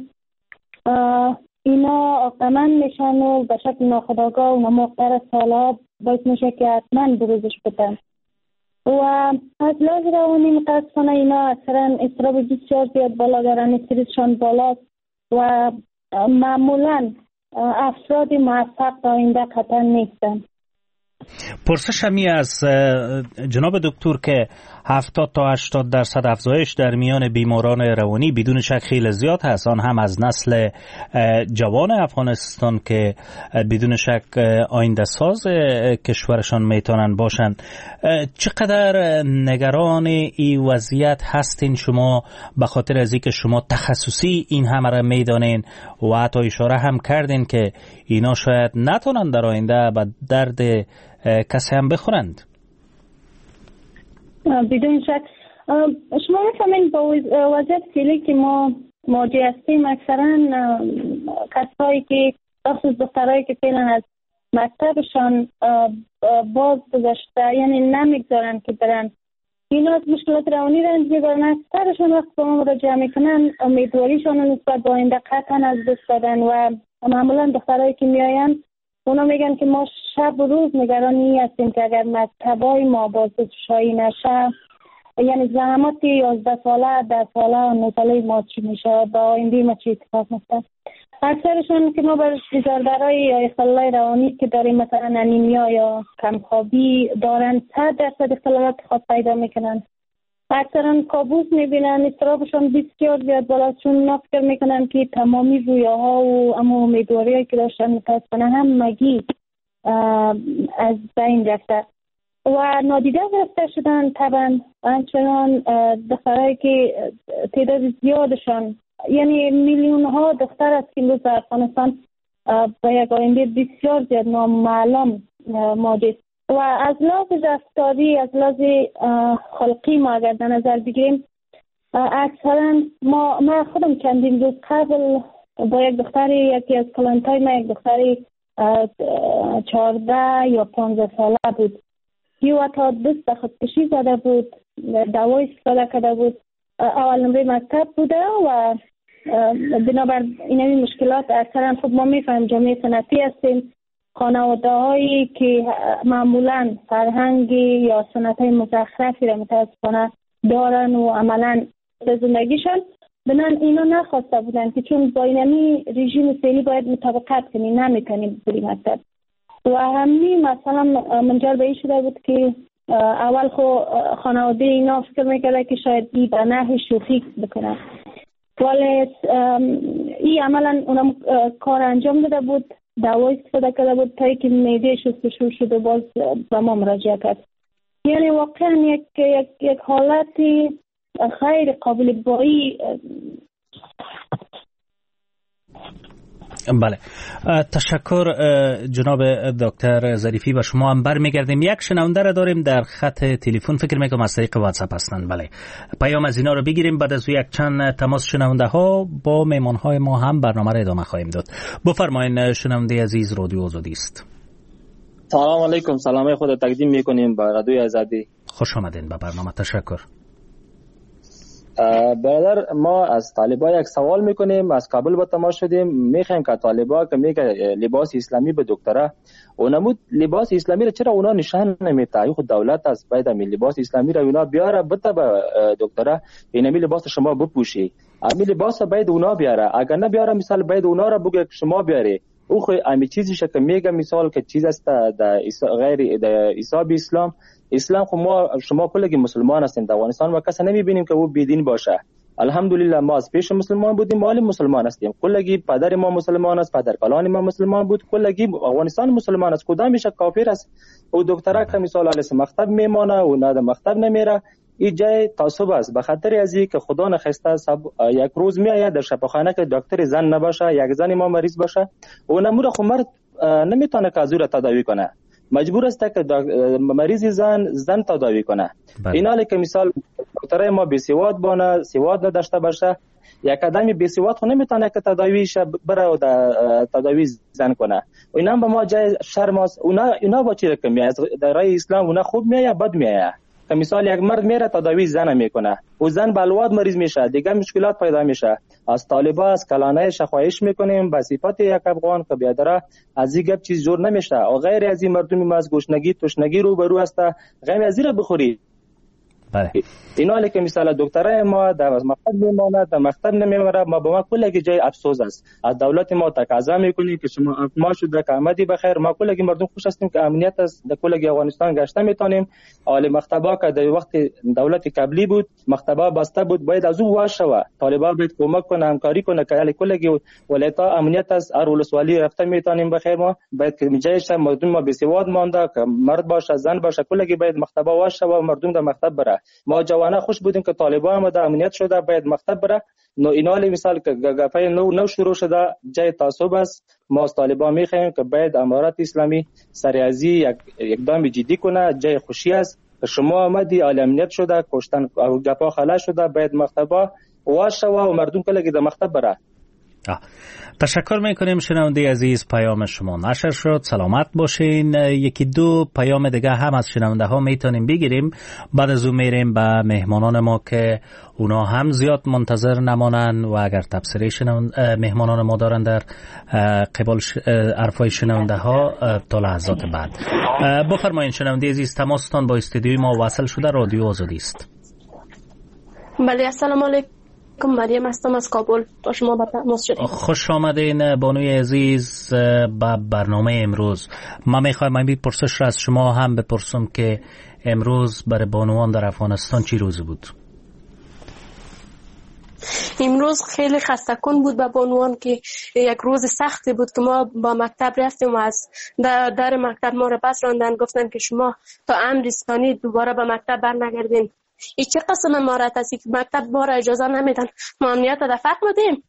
اینا آقامن میشن و به شکل ناخودآگاه و نموقتر سالها باعث میشه که حتما بروزش بدن و از لحاظ روانی متاسفانه اینا اکثرا اضطراب بسیار زیاد بالا دارن، استرسشان بالاست و معمولا افراد موفق تا آینده قطعا نیستن. پرسش همی از جناب دکتر که هفتاد تا هشتاد درصد افزایش در میان بیماران روانی بدون شک خیلی زیاد هست، آن هم از نسل جوان افغانستان که بدون شک آینده ساز کشورشان میتونن باشن. چقدر نگران این وضعیت هستین شما به خاطر از اینکه شما تخصصی این همه را میدانین و حتی اشاره هم کردین که اینا شاید نتونن در آینده به درد کسی هم بخورند؟ بدون شک شما میفهمین با وضعیت فعلی که ما مواجه هستیم اکثرا کسایی که خصوص دخترایی که فعلا از مکتبشان باز گذاشته یعنی نمیگذارن که برن، اینا از مشکلات روانی رنج میبرن. اکثرشان وقت با ما مراجعه میکنن امیدواریشان نسبت به آینده قطعا از دست دادن و معمولا دخترایی که میاین اونا میگن که ما شب و روز نگرانی هستیم که اگر مکتبای ما بازگشایی نشه، یعنی زحمات یازده ساله، ده ساله و نه ساله ما چی میشه، با آینده ما چی اتفاق میفته. اکثرشون که ما برش بیزاردارای یا اختلال روانی که داریم مثلا انیمیا یا کمخوابی دارن صد درصد اختلالات خود پیدا میکنن. اکثرا کابوس میبینن، اضطرابشون بسیار زیاد بالاست چون نفکر میکنن که تمامی رویاها و اما امیدواریایی که داشتن متاسفانه هم مگی از بین رفته و نادیده گرفته شدن. طبعا همچنان دخترایی که تعداد زیادشان یعنی میلیون ها دختر است که امروز در افغانستان با یک آینده بسیار زیاد نامعلوم مواجه است و از لحاظ رفتاری از لحاظ خلقی ما اگر در نظر بگیریم اکثرا ما ما خودم چندین روز قبل با یک دختری یکی از کلانتای ما یک دختری چهارده یا پانزده ساله بود یو تا دست به خودکشی زده بود، دوای استفاده کرده بود، اول نمره مکتب بوده و بنابر این مشکلات اکثرا خب ما میفهمیم جامعه سنتی هستیم، خانواده هایی که معمولا فرهنگ یا سنت های مزخرفی را متاسفانه دارن و عملا زندگیشان بنان اینا نخواسته بودن که چون با اینمی رژیم فعلی باید مطابقت کنی نمیتونی بری مکتب و همین مثلا منجر به این شده بود که اول خو خانواده اینا فکر میکرده که شاید ای به نحو شوخی بکنه ولی ای عملا اونم کار انجام داده بود دوای استفاده کرده بود تا که معده شستشو شد و باز به ما مراجعه کرد. یعنی واقعا یک یک یک حالتی خیلی قابل بایی. بله تشکر جناب دکتر ظریفی. و شما هم برمیگردیم. یک شنونده را داریم در خط تلفن، فکر میکنم از طریق واتساپ هستند. بله پیام از اینا رو بگیریم، بعد از یک چند تماس شنونده ها با مهمان های ما هم برنامه را ادامه خواهیم داد. بفرمایید شنونده عزیز، رادیو آزادی است. سلام علیکم. سلام خود تقدیم میکنیم به رادیو آزادی. خوش آمدین به برنامه. تشکر. برادر ما از طالبا یک سوال میکنیم. از کابل با تماس شدیم، میخوایم که طالبا که میگه لباس اسلامی به دکترا اونمود لباس اسلامی را چرا اونا نشان نمیده؟ خود دولت از باید می لباس اسلامی را اونا بیاره بده به دکترا اینمی لباس شما بپوشی. امی لباس باید اونا بیاره، اگر نه بیاره مثال باید اونا را بگه شما بیاری. او خو امی چیزی که میگه مثال که چیز است در غیر در حساب اسلام اسلام خو ما شما کلگی مسلمان هستیم در افغانستان و کسی نمیبینیم که او بیدین باشه. الحمدلله ما از پیش مسلمان بودیم، مالی مسلمان هستیم. کلگی پدر ما مسلمان است، پدر کلان ما مسلمان بود، کلگی افغانستان مسلمان است. کدام میشه کافر است؟ او دکترا که مثال علیه مکتب میمانه و نه در مکتب نمیره. این جای تعصب است، به خاطر ازی که خدا نخواسته یک روز میآید در شفاخانه که دکتر زن نباشه، یک زن ما مریض باشه، اون امور خو مرد نمیتونه که از او را تداوی کنه، مجبور است که مریض زن زن تداوی کنه. این حالی که مثال دکترای ما بی سواد بانه، سواد نداشته باشه، یک آدمی بی سواد خو نمیتونه که تداویش بره و تداوی زن کنه. اینا به ما جای شرم است. اونا اینا با چی رقم میاد در رای اسلام؟ اونا خوب میاد بد میاد. که مثال یک مرد میره تداوی زن میکنه و زن بلواد مریض میشه، دیگه مشکلات پیدا میشه. از طالبا از کلانه شخواهش میکنیم به صفت یک افغان که بیادره از این گپ چیز جور نمیشه. و غیر از این مردمی ما از گشنگی تشنگی رو برو است، غیر از این بخوری. بله اینا علی که مثلا دکترای ما در مکتب میمونه، در مکتب نمیمونه، ما با ما کلی جای افسوس است. از دولت ما تقاضا میکنیم که شما ما شده که آمدی بخیر. ما کلی مردم خوش هستیم که امنیت است، در کلی افغانستان گشته میتونیم. عالی مکتبا که در وقت دولت قبلی بود مکتبا بسته بود، باید از او واش شوه. طالبان باید کمک کنه، همکاری کنه که علی کلی ولایت‌ها امنیت است. هر ولسوالی رفته میتونیم بخیر. ما باید که جایش مردم ما بسواد مانده که مرد باشه زن باشه کلی باید مکتبا واش شوه، مردم در مکتب بره. ما جوانه خوش بودیم که طالبان آمده امنیت شده باید مکتب بره. نو اینالی مثال که گپای نو نو شروع شده جای تعصب است. ما از طالبان میخوایم که باید امارات اسلامی سریازی یک اقدام جدی کنه. جای خوشی است که شما آمدی عالی امنیت شده، کشتن گپا خلا شده، باید مکتبا واش شوه و مردم کلی در مکتب بره. آه. تشکر میکنیم شنونده عزیز، پیام شما نشر شد. سلامت باشین. یکی دو پیام دیگه هم از شنونده ها میتونیم بگیریم، بعد از اون میریم به مهمانان ما که اونا هم زیاد منتظر نمانن و اگر تبصره مهمانان ما دارن در قبال حرفای شنونده ها تا لحظات بعد. بفرمایید شنونده عزیز، تماستان با استودیوی ما وصل شده. رادیو آزادی است. بله السلام علیکم. مریم هستم از کابل. با شما با تماس شدیم. خوش آمدین بانوی عزیز به برنامه امروز. من میخوایم این پرسش را از شما هم بپرسم که امروز برای بانوان در افغانستان چی روز بود؟ امروز خیلی خسته کن بود به بانوان که یک روز سختی بود که ما با مکتب رفتیم و از در, در مکتب ما را پس راندن، گفتن که شما تا امر ثانی دوباره به مکتب برنگردین. ای چه قسم امارت هستی که مکتب ما را اجازه نمیدن، ما امنیت دفع بودیم.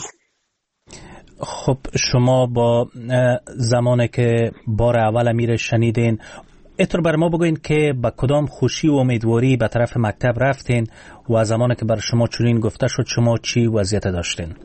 خب شما با زمانی که بار اول امیر شنیدین اتر بر ما بگوین که با کدام خوشی و امیدواری به طرف مکتب رفتین و زمانی که بر شما چنین گفته شد شما چی وضعیت داشتین؟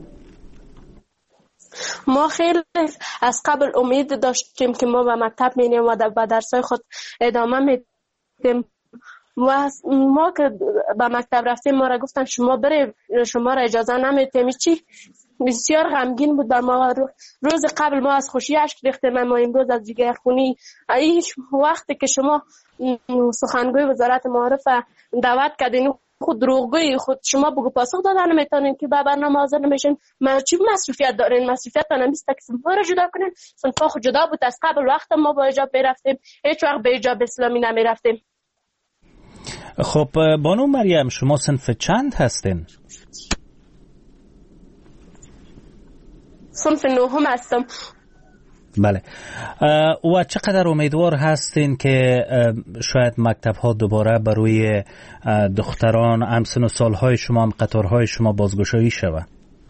ما خیلی از قبل امید داشتیم که ما به مکتب میریم و به درسای خود ادامه میدیم و ما که به مکتب رفتیم ما را گفتن شما بره، شما را اجازه نمیدیم. چی بسیار غمگین بود بر ما. روز قبل ما از خوشی اشک ریختیم، اما امروز از جگرخونی. هیچ وقتی که شما سخنگوی وزارت معارف دعوت کردین خود دروغگوی خود شما بگو پاسخ دادن نمیتونین که به برنامه حاضر نمیشین. ما چی مصروفیت دارین؟ مصروفیت تا نمیست که صنفا رو جدا کنین. صنفا خود جدا بود از قبل. وقت ما با حجاب میرفتیم، هیچ وقت به حجاب اسلامی نمیرفتیم. خب بانو مریم، شما صنف چند هستین؟ صنف نهم هستم. بله. و چقدر امیدوار هستین که شاید مکتب ها دوباره برای دختران همسن و سالهای شما هم قطارهای شما بازگشایی شود؟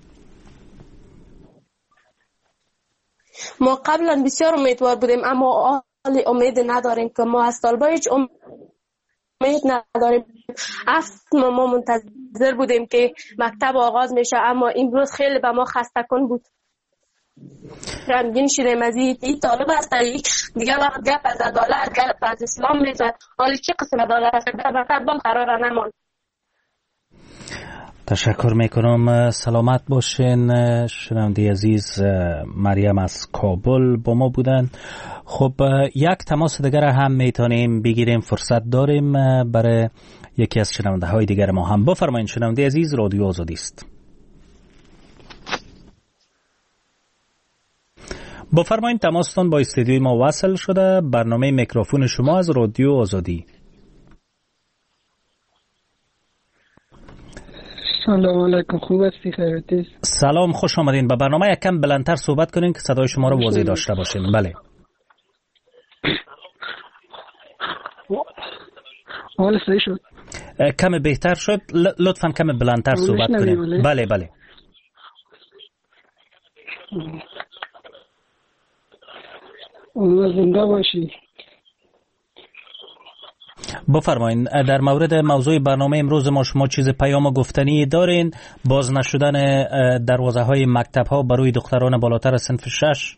ما قبلا بسیار امیدوار بودیم، اما حالی امید نداریم که ما از طالبا هیچ امید نداریم. اصلا ما منتظر بودیم که مکتب آغاز میشه، اما امروز خیلی به ما خسته کن بود. غمگین شدیم از این طالب هست دیگه وقت گپ از عدالت گپ از اسلام میزد. حالی چه قسم عدالت هست؟ در مکتب بام قرار نمان. تشکر میکنم، سلامت باشین. شنونده عزیز مریم از کابل با ما بودن. خب یک تماس دیگر هم میتونیم بگیریم، فرصت داریم برای یکی از شنونده های دیگر ما هم. بفرمایید شنونده عزیز، رادیو آزادی است. بفرمایید، تماستان با استودیوی ما وصل شده. برنامه میکروفون شما از رادیو آزادی. سلام علیکم، خوب هستی؟ خیرتی؟ سلام، خوش آمدین. به برنامه یک کم بلندتر صحبت کنین که صدای شما رو واضح داشته باشیم. بله. حال صحیح شد؟ کم بهتر شد. لطفاً کم بلندتر صحبت کنین. بله بله. اون زنده باشی. بفرمایین در مورد موضوع برنامه امروز ما شما چیز پیام گفتنی دارین؟ باز نشدن دروازه های مکتب ها برای دختران بالاتر از صنف شش.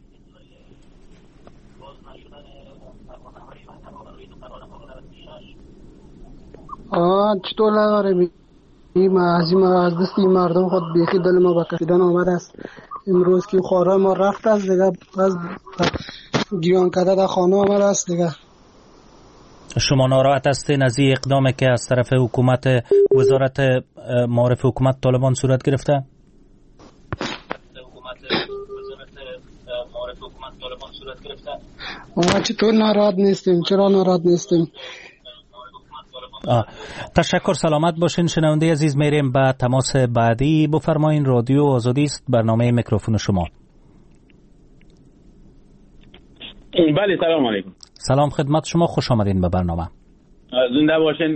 آه چطور نداره این معظیم از دستی مردم خود بیخی دل ما با کشیدن آمد است. امروز که خواره ما رفت است دیگه، از گیان کده در خانه آمد است دیگه. شما ناراحت هستین از این اقدامی که از طرف حکومت وزارت معارف حکومت طالبان صورت گرفته؟ ما چطور ناراحت نیستیم؟ چرا ناراحت نیستیم؟ آه. تشکر، سلامت باشین. شنونده عزیز، میریم به تماس بعدی. بفرمایین، رادیو آزادی است، برنامه میکروفون شما. بله، سلام علیکم. سلام خدمت شما، خوش آمدین به برنامه. زنده باشین.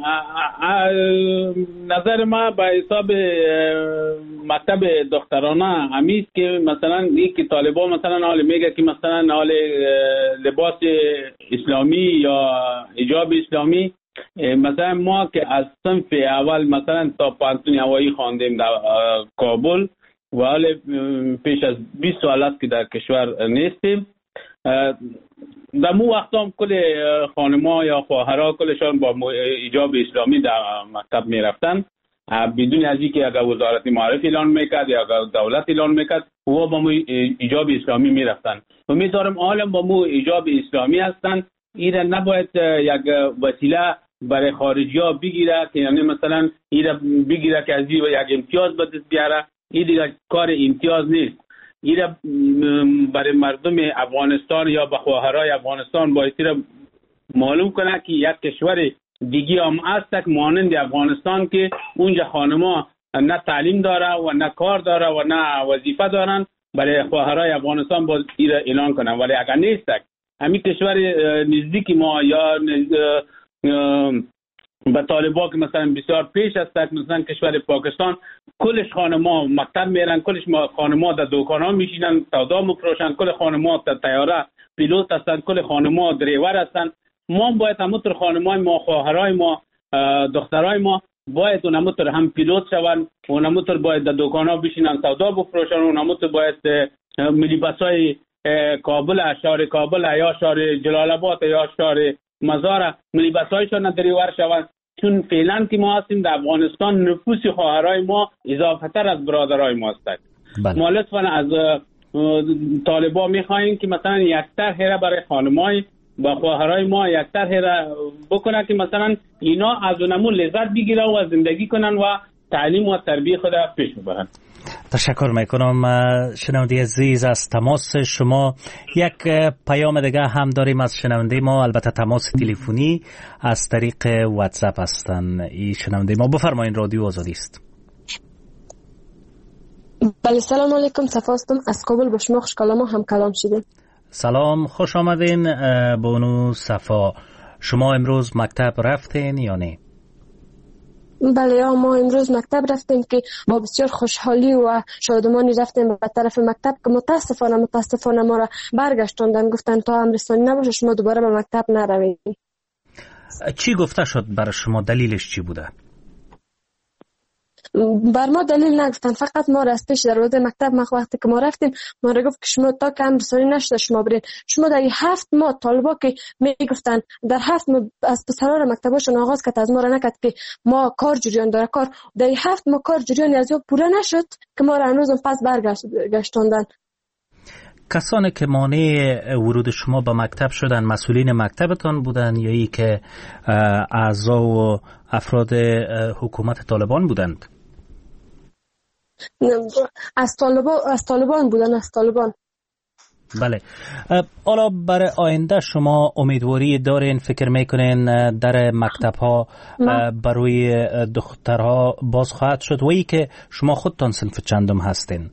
نظر ما به حساب مکتب دخترانه همیست که مثلا یکی طالبان مثلا حال میگه که مثلا حال لباس اسلامی یا حجاب اسلامی، مثلا ما که از صنف اول مثلا تا پانتون هوایی خواندیم در کابل و حال پیش از بیست سال است که در کشور نیستیم. در مو وقت هم کل خانم‌ها یا خواهرها کلشان با حجاب اسلامی در مکتب می رفتن بدون از اینکه اگر وزارت معارف اعلان میکرد یا اگر دولت اعلان میکرد و با مو حجاب اسلامی می رفتن. و می‌دارم عالم با مو حجاب اسلامی هستن. ایره نباید یک وسیله برای خارجی ها بگیره که یعنی مثلا ایره بگیره که از این یک امتیاز به دست بیاره. این دیگه کار امتیاز نیست. ایره برای مردم افغانستان یا به خواهرای افغانستان باید ایره معلوم کنه که یک کشور دیگه هم هست که مانند افغانستان که اونجا خانما نه تعلیم داره و نه کار داره و نه وظیفه دارن. برای خواهرای افغانستان باید ایره اعلان کنن. ولی اگر نیست همین کشور نزدیک ما یا به طالبان که مثلا بسیار پیش است، مثلا کشور پاکستان، کلش خانم‌ها مکتب میرن، کلش خانم‌ها در دکان‌ها میشینن سودا میفروشن، کل خانم‌ها در طیاره پیلوت هستن، کل خانم‌ها دریور هستن. ما باید همونطور خانم‌های ما، خواهرای ما، دخترای ما باید اونمونطور هم پیلوت شون، اونمونطور باید در دکان‌ها بشینن سودا بفروشن، اونمونطور باید ملیباسای کابل، شهر کابل یا شهر جلال آباد یا شهر مزار ملیباسایشان دریور شوند. چون فعلا که ما هستیم در افغانستان نفوس خواهرای ما اضافه تر از برادرای ما است. بله. ما لطفاً از طالبا میخوایم که مثلا یک طرح برای خانمای با خواهرای ما یک طرح بکنه که مثلا اینا از اونمون لذت بگیره و زندگی کنن و تعلیم و تربیت خود پیش ببرن. تشکر میکنم شنونده عزیز از تماس شما. یک پیام دیگه هم داریم از شنونده ما، البته تماس تلفنی از طریق واتساپ هستن. این شنونده ما بفرمایید، رادیو آزادی است. بله سلام علیکم، صفاستم از کابل با شما خوش کلام هم کلام شدیم. سلام، خوش آمدین بانو صفا. شما امروز مکتب رفتین یا نه؟ بله ما امروز مکتب رفتیم که با بسیار خوشحالی و شادمانی رفتیم به طرف مکتب که متاسفانه متاسفانه ما را برگشتوندن، گفتن تا امرستانی نباشه شما دوباره به مکتب نروید. چی گفته شد برای شما؟ دلیلش چی بوده؟ بر ما دلیل نگفتن، فقط ما را از پیش دروازه مکتب ما وقتی که ما رفتیم ما را گفت که شما تا که امرسانی نشده شما برید. شما در هفت ماه طالبا که میگفتن در هفت ماه از پسران مکتباشون آغاز کرد، از ما را نکرد که ما کار جریان داره کار در هفت ماه کار جریان از او پوره نشد که ما را امروز پس برگشتوندن. کسانی که مانع ورود شما به مکتب شدن مسئولین مکتبتان بودن یا ای که اعضا و افراد حکومت طالبان بودند؟ از طالبان از طالبان بودن از طالبان. بله. حالا برای آینده شما امیدواری دارین، فکر میکنین در مکتب ها برای دخترها باز خواهد شد و ای که شما خودتان صنف چندم هستین؟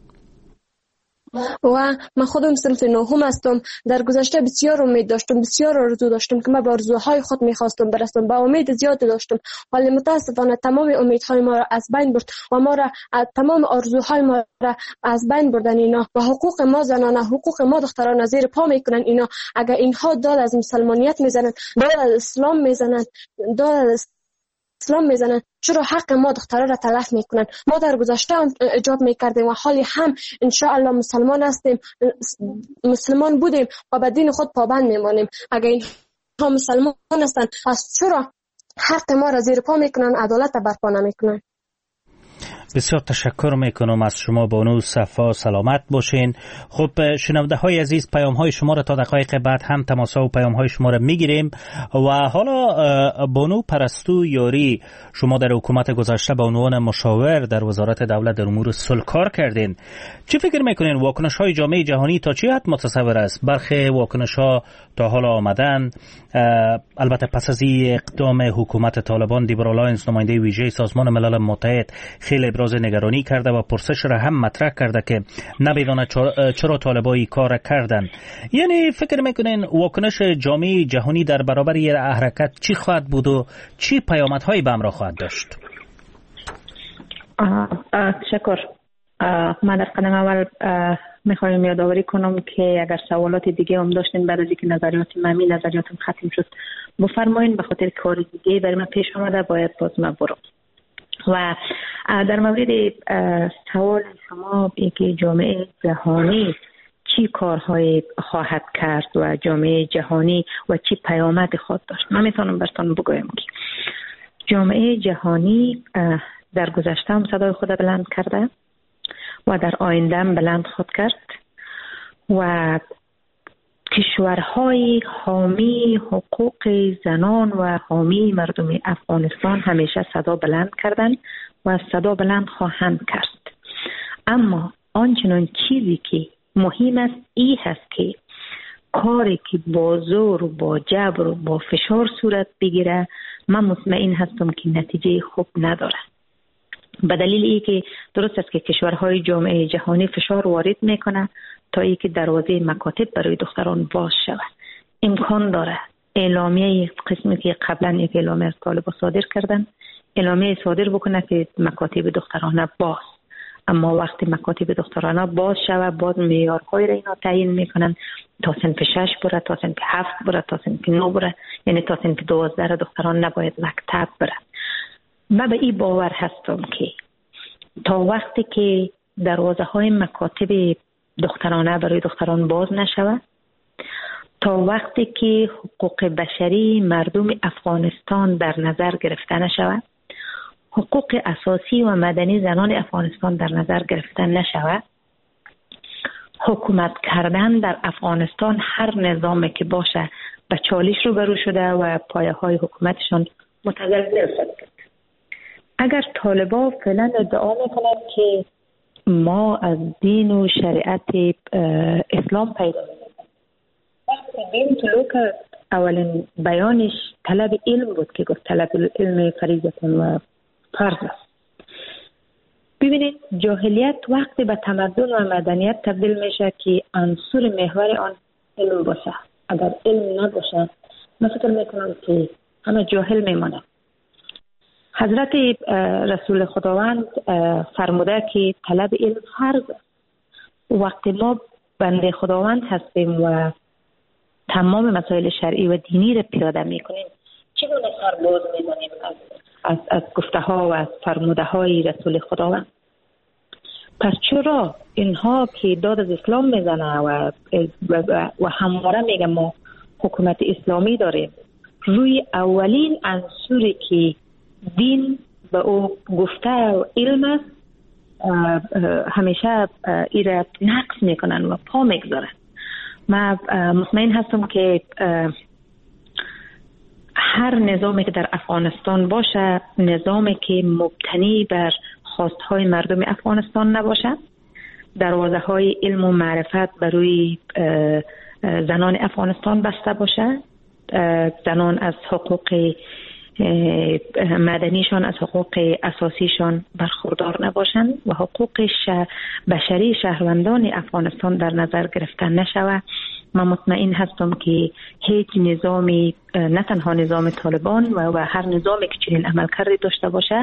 و من خودم صنف نهم هستم. در گذشته بسیار امید داشتم، بسیار آرزو داشتم که من به آرزوهای خود میخواستم برسم، با امید زیاد داشتم، ولی متاسفانه تمام امیدهای ما را از بین برد و ما را تمام آرزوهای ما را از بین بردن اینا و حقوق ما زنانه، حقوق ما دختران زیر پا میکنن اینا. اگر اینها داد از مسلمانیت میزنن، داد از اسلام میزنن، داد از اسلام میزنن، چرا حق ما دخترها را تلف میکنن؟ ما در گذشته هم ایجاد میکردیم و حالی هم انشاءالله مسلمان هستیم، مسلمان بودیم و به دین خود پابند میمانیم. اگر اینها مسلمان هستن پس چرا حق ما را زیر پا میکنن، عدالت برپا نمیکنن؟ بسیار تشکر میکنم از شما بانو صفا، سلامت باشین. خب شنونده های عزیز، پیام های شما را تا دقایق بعد هم تماس و پیام های شما را میگیریم. و حالا بانو پرستو یاری، شما در حکومت گذشته به عنوان مشاور در وزارت دولت در امور صلح کار کردین. چی فکر میکنین واکنش های جامعه جهانی تا چی حد متصور است؟ برخی واکنش ها تا حالا آمدن، البته پس از اقدام حکومت طالبان، دیبرا لاینز نماینده ویژه سازمان ملل متحد خیلی ابراز نگرانی کرده و پرسش را هم مطرح کرده که نمیدونه چرا طالبایی کار کردن. یعنی فکر میکنین واکنش جامعه جهانی در برابر این حرکت چی خواهد بود و چی پیامدهایی به همراه خواهد داشت؟ تشکر. من در قدم اول میخوایم یادآوری کنم که اگر سوالات دیگه هم داشتین بعد از اینکه نظریات ممی نظریاتم ختم شد بفرمایین، به خاطر کار دیگه برای من پیش آمده باید باز من برم. و در مورد سوال شما که جامعه جهانی چی کارهای خواهد کرد و جامعه جهانی و چی پیامد خواهد داشت، من میتونم براتون بگویم که جامعه جهانی در گذشته هم صدای خود بلند کرده و در آینده هم بلند خود کرد و کشورهای حامی حقوق زنان و حامی مردم افغانستان همیشه صدا بلند کردند و صدا بلند خواهند کرد. اما آنچنان چیزی که مهم است این هست که کاری که با زور و با جبر و با فشار صورت بگیره من مطمئن هستم که نتیجه خوب نداره. به دلیل ای که درست است که کشورهای جامعه جهانی فشار وارد میکنه تا ای که دروازه مکاتب برای دختران باز شود. امکان داره اعلامیه قسمی که قبلا یک اعلامیه از طالبان صادر کردن اعلامیه صادر بکنه که مکاتب دخترانه باز، اما وقتی مکاتب دخترانه باز شود باز معیارهای را اینا تعیین میکنن تا صنف شش بره، تا صنف هفت بره، تا صنف نه بره، یعنی تا صنف دوازده دختران نباید مکتب بره. من به این باور هستم که تا وقتی که دروازه های مکاتب دخترانه برای دختران باز نشود، تا وقتی که حقوق بشری مردم افغانستان در نظر گرفته نشود، حقوق اساسی و مدنی زنان افغانستان در نظر گرفته نشود، حکومت کردن در افغانستان هر نظامی که باشه به چالش روبرو شده و پایه های حکومتشان متزلزل شده. اگر طالبان فعلا ادعا میکنند که ما از دین و شریعت اسلام پیدا میکنیم، وقتی دین طلوع کرد اولین بیانش طلب علم بود که گفت طلب علم فریضه و فرض است. ببینید جاهلیت وقتی به تمدن و مدنیت تبدیل میشه که عنصر محور آن علم باشه. اگر علم نباشه من فکر میکنم که همه جاهل میمانه. حضرت رسول خداوند فرموده که طلب علم فرض است. وقتی ما بنده خداوند هستیم و تمام مسائل شرعی و دینی را پیاده میکنیم، چگونه سرباز میمانیم از از از گفته ها و از فرموده های رسول خداوند؟ پس چرا اینها که داد از اسلام میزنه و و, و همواره میگه ما حکومت اسلامی داریم، روی اولین عنصری که دین به او گفته و علم است همیشه ایره نقص میکنن و پا میگذارن. من مطمئن هستم که هر نظامی که در افغانستان باشه نظامی که مبتنی بر خواستهای مردم افغانستان نباشه، دروازه های علم و معرفت بروی زنان افغانستان بسته باشه، زنان از حقوق مدنیشان از حقوق اساسیشان برخوردار نباشند و حقوق بشری شهروندان افغانستان در نظر گرفته نشود. من مطمئن هستم که هیچ نظامی، نه تنها نظام طالبان و, و هر نظامی که چنین عملکردی داشته باشه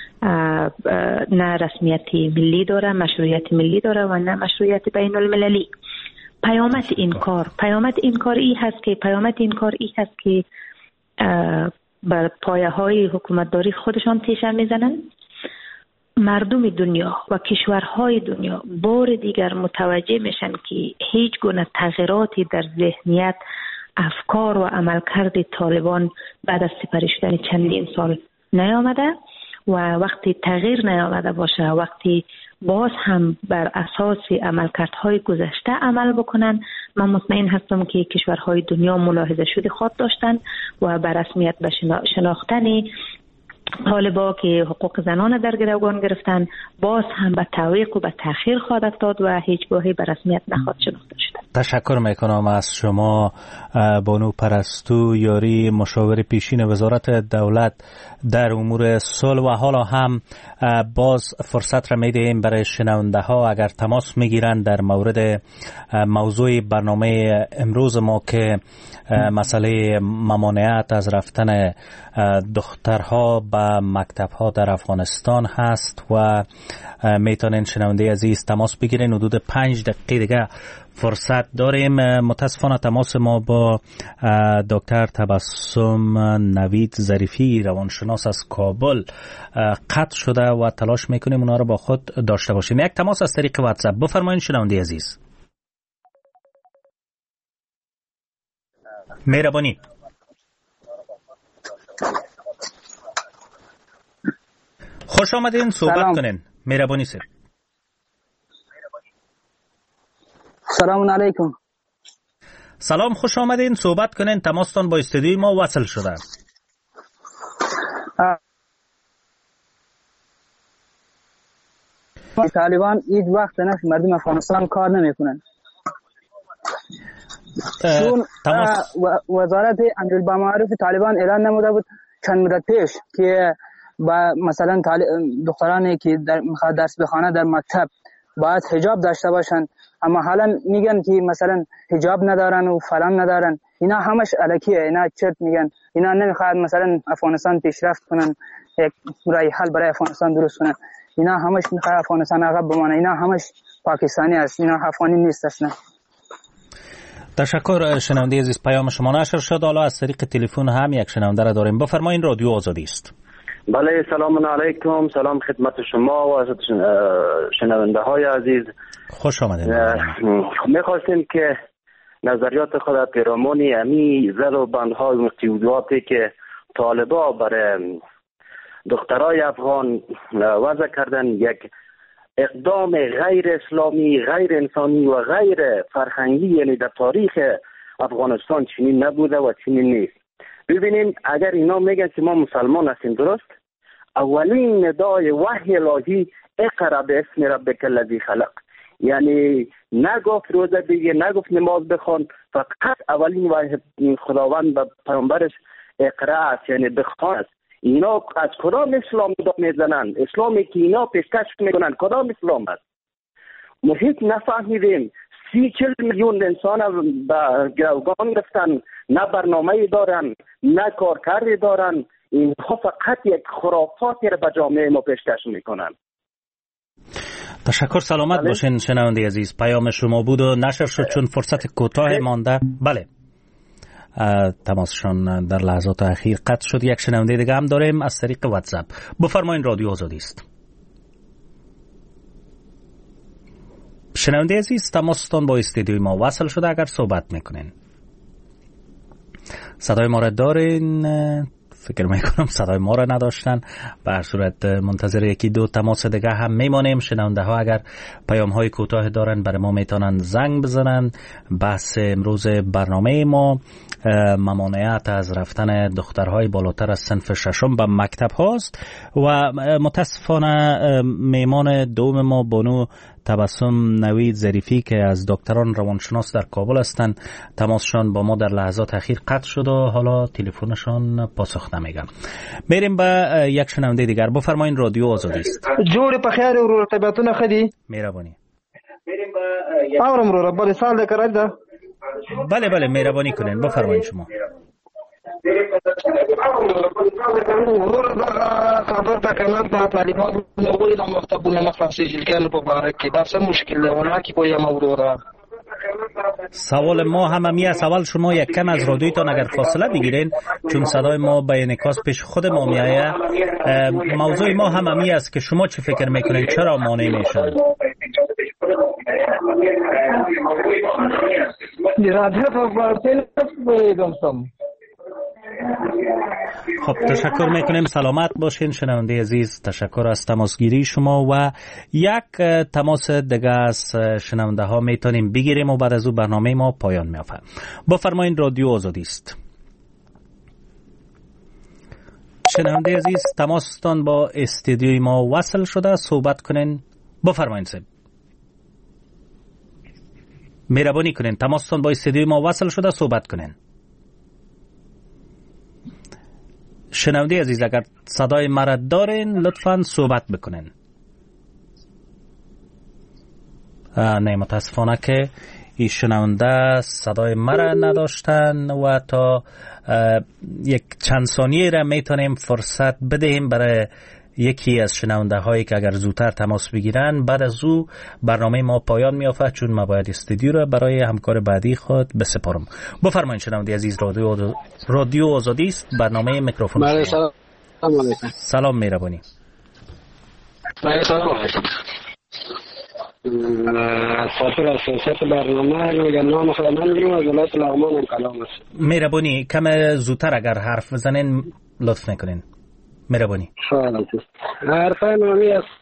نه رسمیت ملی داره، مشروعیت ملی داره و نه مشروعیت بین المللی. پیامت این کار پیامت این کار ای هست که پیامت این کار ای هست که بر پایه های حکومتداری خودشان تیشه میزنن. مردم دنیا و کشورهای دنیا بار دیگر متوجه میشن که هیچ گونه تغییراتی در ذهنیت، افکار و عملکرد طالبان بعد از سپری شدن چندین سال نیامده و وقتی تغییر نیامده باشه، وقتی باز هم بر اساس عملکردهای گذشته عمل بکنن، من مطمئن هستم که کشورهای دنیا ملاحظه شده خواهد داشتن و بر رسمیت به شناختن طالبا که حقوق زنان در گروگان گرفتن باز هم به تعویق و به تأخیر خواهد افتاد و هیچگاهی به رسمیت نخواهد شناخته شد. تشکر میکنم از شما بانو پرستو یاری، مشاور پیشین وزارت دولت در امور صلح. و حالا هم باز فرصت را میدهیم برای شنونده ها اگر تماس میگیرند در مورد موضوع برنامه امروز ما که مسئله ممانعت از رفتن دخترها به مکتبها در افغانستان هست و میتونین شنونده عزیز تماس بگیرین. حدود پنج دقیقه دیگه فرصت داریم. متاسفانه تماس ما با دکتر تبسم نوید ظریفی روانشناس از کابل قطع شده و تلاش میکنیم اونا رو با خود داشته باشیم. یک تماس از طریق واتساپ. بفرمایید شنونده عزیز. مهربانی. خوش آمدین، صحبت کنین. مهربانی سر. سلام علیکم. سلام، خوش آمدین، صحبت کنین. تماستان با استودیوی ما وصل شده. طالبان هیچ وقت نه مردم افغانستان کار نمیکنن. چون وزارت امر بالمعروف طالبان اعلان نموده بود چند مدت پیش که با مثلا دخترانی که در میخواد درس بخونه در مکتب باید حجاب داشته باشن، اما حالا میگن که مثلا حجاب ندارن و فلان ندارن. اینا همش الکیه، اینا چرت میگن. اینا نمیخواد مثلا افغانستان پیشرفت کنن، یک راه حل برای افغانستان درست کنن. اینا همش میخواد افغانستان عقب بمانه. اینا همش پاکستانی است، اینا افغانی نیست اصلا. تشکر شنونده عزیز، پیام شما نشر شد. حالا از طریق تلفن هم یک شنونده را داریم. بفرمایید، رادیو آزادی است. بله، سلام علیکم. سلام خدمت شما و شنونده های عزیز. خوش آمدید. میخواستیم که نظریات خود پیرامون امی زد و بندهای مستیوزاتی که طالبا برای دخترای افغان وضع کردن، یک اقدام غیر اسلامی، غیر انسانی و غیر فرهنگی یعنی در تاریخ افغانستان چنین نبوده و چنین نیست. ببینین اگر اینا میگن که ما مسلمان هستیم، درست؟ اولین ندای وحی الهی اقرا باسم ربک الذی خلق، یعنی نگفت روزه بگیر، نگفت نماز بخوان، فقط اولین وحی خداوند به پیامبرش اقرا است، یعنی بخوان است. اینا از کدام اسلام داد میزنند؟ اسلامی که اینا پیشکش میکنند کدام اسلام است؟ محیط نفهمیدیم. سی چل میلیون انسان به گروگان گرفتن، نه برنامه دارن، نه کارکردی دارن. اینها فقط یک خرافاتی را به جامعه ما پیشکش میکنن. تشکر، سلامت بله. باشین شنونده عزیز. پیام شما بود و نشر شد چون فرصت کوتاه مانده. بله، تماسشان در لحظات اخیر قطع شد. یک شنونده دیگه هم داریم از طریق واتساپ. بفرمایید، رادیو آزادی است. شنونده عزیز، تماستان با استودیوی ما وصل شده. اگر صحبت میکنین صدای ما را دارین؟ فکر میکنم صدای ما را نداشتن. به هر صورت منتظر یکی دو تماس دیگه هم میمانیم. شنونده ها اگر پیام های کوتاه دارن برای ما میتونن زنگ بزنن. بحث امروز برنامه ما ممانعت از رفتن دخترهای بالاتر از صنف ششم به مکتب هاست و متاسفانه میمان دوم ما بانو تبسم نوید ظریفی که از دکتران روانشناس در کابل هستند، تماسشان با ما در لحظات اخیر قطع شد و حالا تلفنشان پاسخ نمیگن. میریم به یک شنونده دیگر. بفرمایید، رادیو آزادی است. جوړ په خیر ورور طبیعتونه خدي مهرباني. میریم به اورم ورور بل سال د کرد ده. بله بله مهربانی کنین، بفرمایید شما. ورور دا خبر تا کنه په طالبانو نوې د مکتبونو مخصوصي کېدل په باره کې دا څه مشکل ده ولا کی پوهه مورورا. سوال ما هم همی است. اول شما یک کم از رادیویتان اگر فاصله بگیرین چون صدای ما به انعکاس پیش خود ما میآید. موضوع ما هم همی است که شما چه فکر میکنین چرا مانع میشن؟ خب تشکر میکنیم، سلامت باشین شنونده عزیز. تشکر از تماسگیری شما و یک تماس دیگه از شنونده ها میتونیم بگیریم و بعد از او برنامه ما پایان میافته. بفرمایید، رادیو آزادی است. شنونده عزیز، تماستان با استودیوی ما وصل شده، صحبت کنین. بفرمایید سب مهربانی کنین. تماستان با استودیوی ما وصل شده، صحبت کنین. شنونده عزیز اگر صدای مرا دارین لطفاً صحبت بکنین. نه متاسفانه که این شنونده صدای مرا نداشتن و تا یک چند ثانیه را میتونیم فرصت بدهیم برای یکی از شنونده هایی که اگر زودتر تماس بگیرن. بعد از او برنامه ما پایان میافته چون ما باید استودیو را برای همکار بعدی خود بسپارم. بفرمایید شنونده عزیز، رادیو رادیو آزادی است. برنامه میکروفون شما. سلام علیکم. سلام مهربانی. سلام علیکم. خاطر اساسات برنامه میگن نام خودم میگم از ولایت لغمان کلام است. مهربانی کم زودتر اگر حرف بزنین لطف میکنین. مهربانی. خواهد حرف نامی است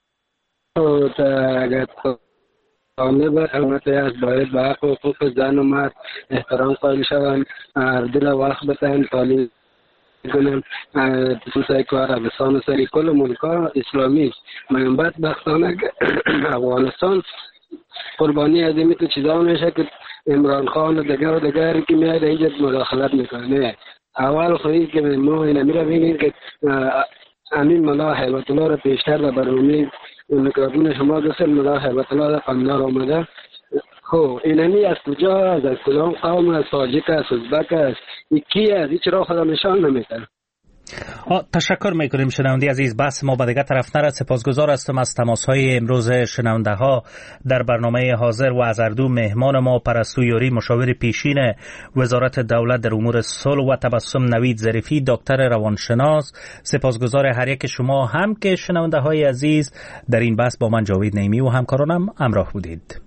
اگر طالب حرمت از باید به حق و حقوق زن و مرد احترام قائل شوند، دل وقت بتن تعلیم کنن. توسعه که عربستان و سری کل ملکا اسلامی من بدبختانه افغانستان قربانی از این تو چیزا میشه که عمران خان و دیگر و دیگر که میاد اینجا مداخلت میکنه. اول خواهی که ما این امیره بگیم که امین ملا حیبت الله را پیشتر و برنامه میکروفون شما گفتن ملا حیبت الله را قندار آمده. خب اینمی از کجا از از کدام قوم از تاجیک است ازبک است یکی از هیچ را خدا نشان نمیده. تشکر میکنیم شنونده عزیز. بحث ما به دیگه طرف نرد. سپاسگزار هستم از تماس های امروز شنونده ها در برنامه حاضر و از اردو مهمان ما پرستو یوری مشاور پیشین وزارت دولت در امور صلح و تبسم نوید ظریفی دکتر روانشناس. سپاسگزار هر یک شما هم که شنونده های عزیز در این بحث با من جاوید نعیمی و همکارانم همراه بودید.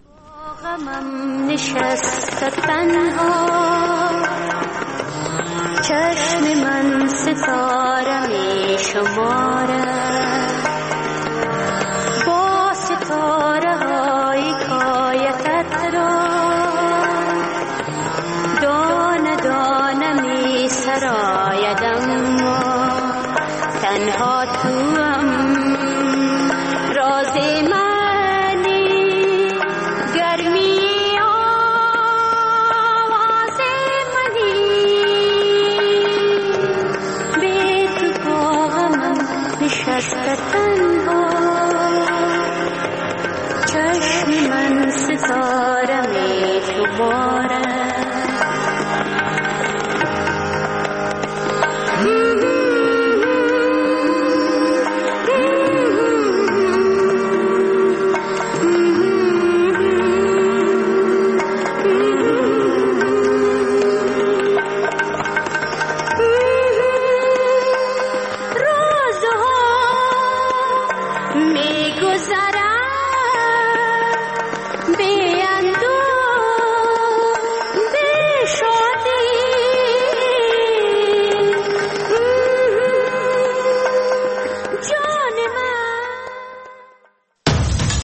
چشم من ستاره می شمارد با انتظار می شمارم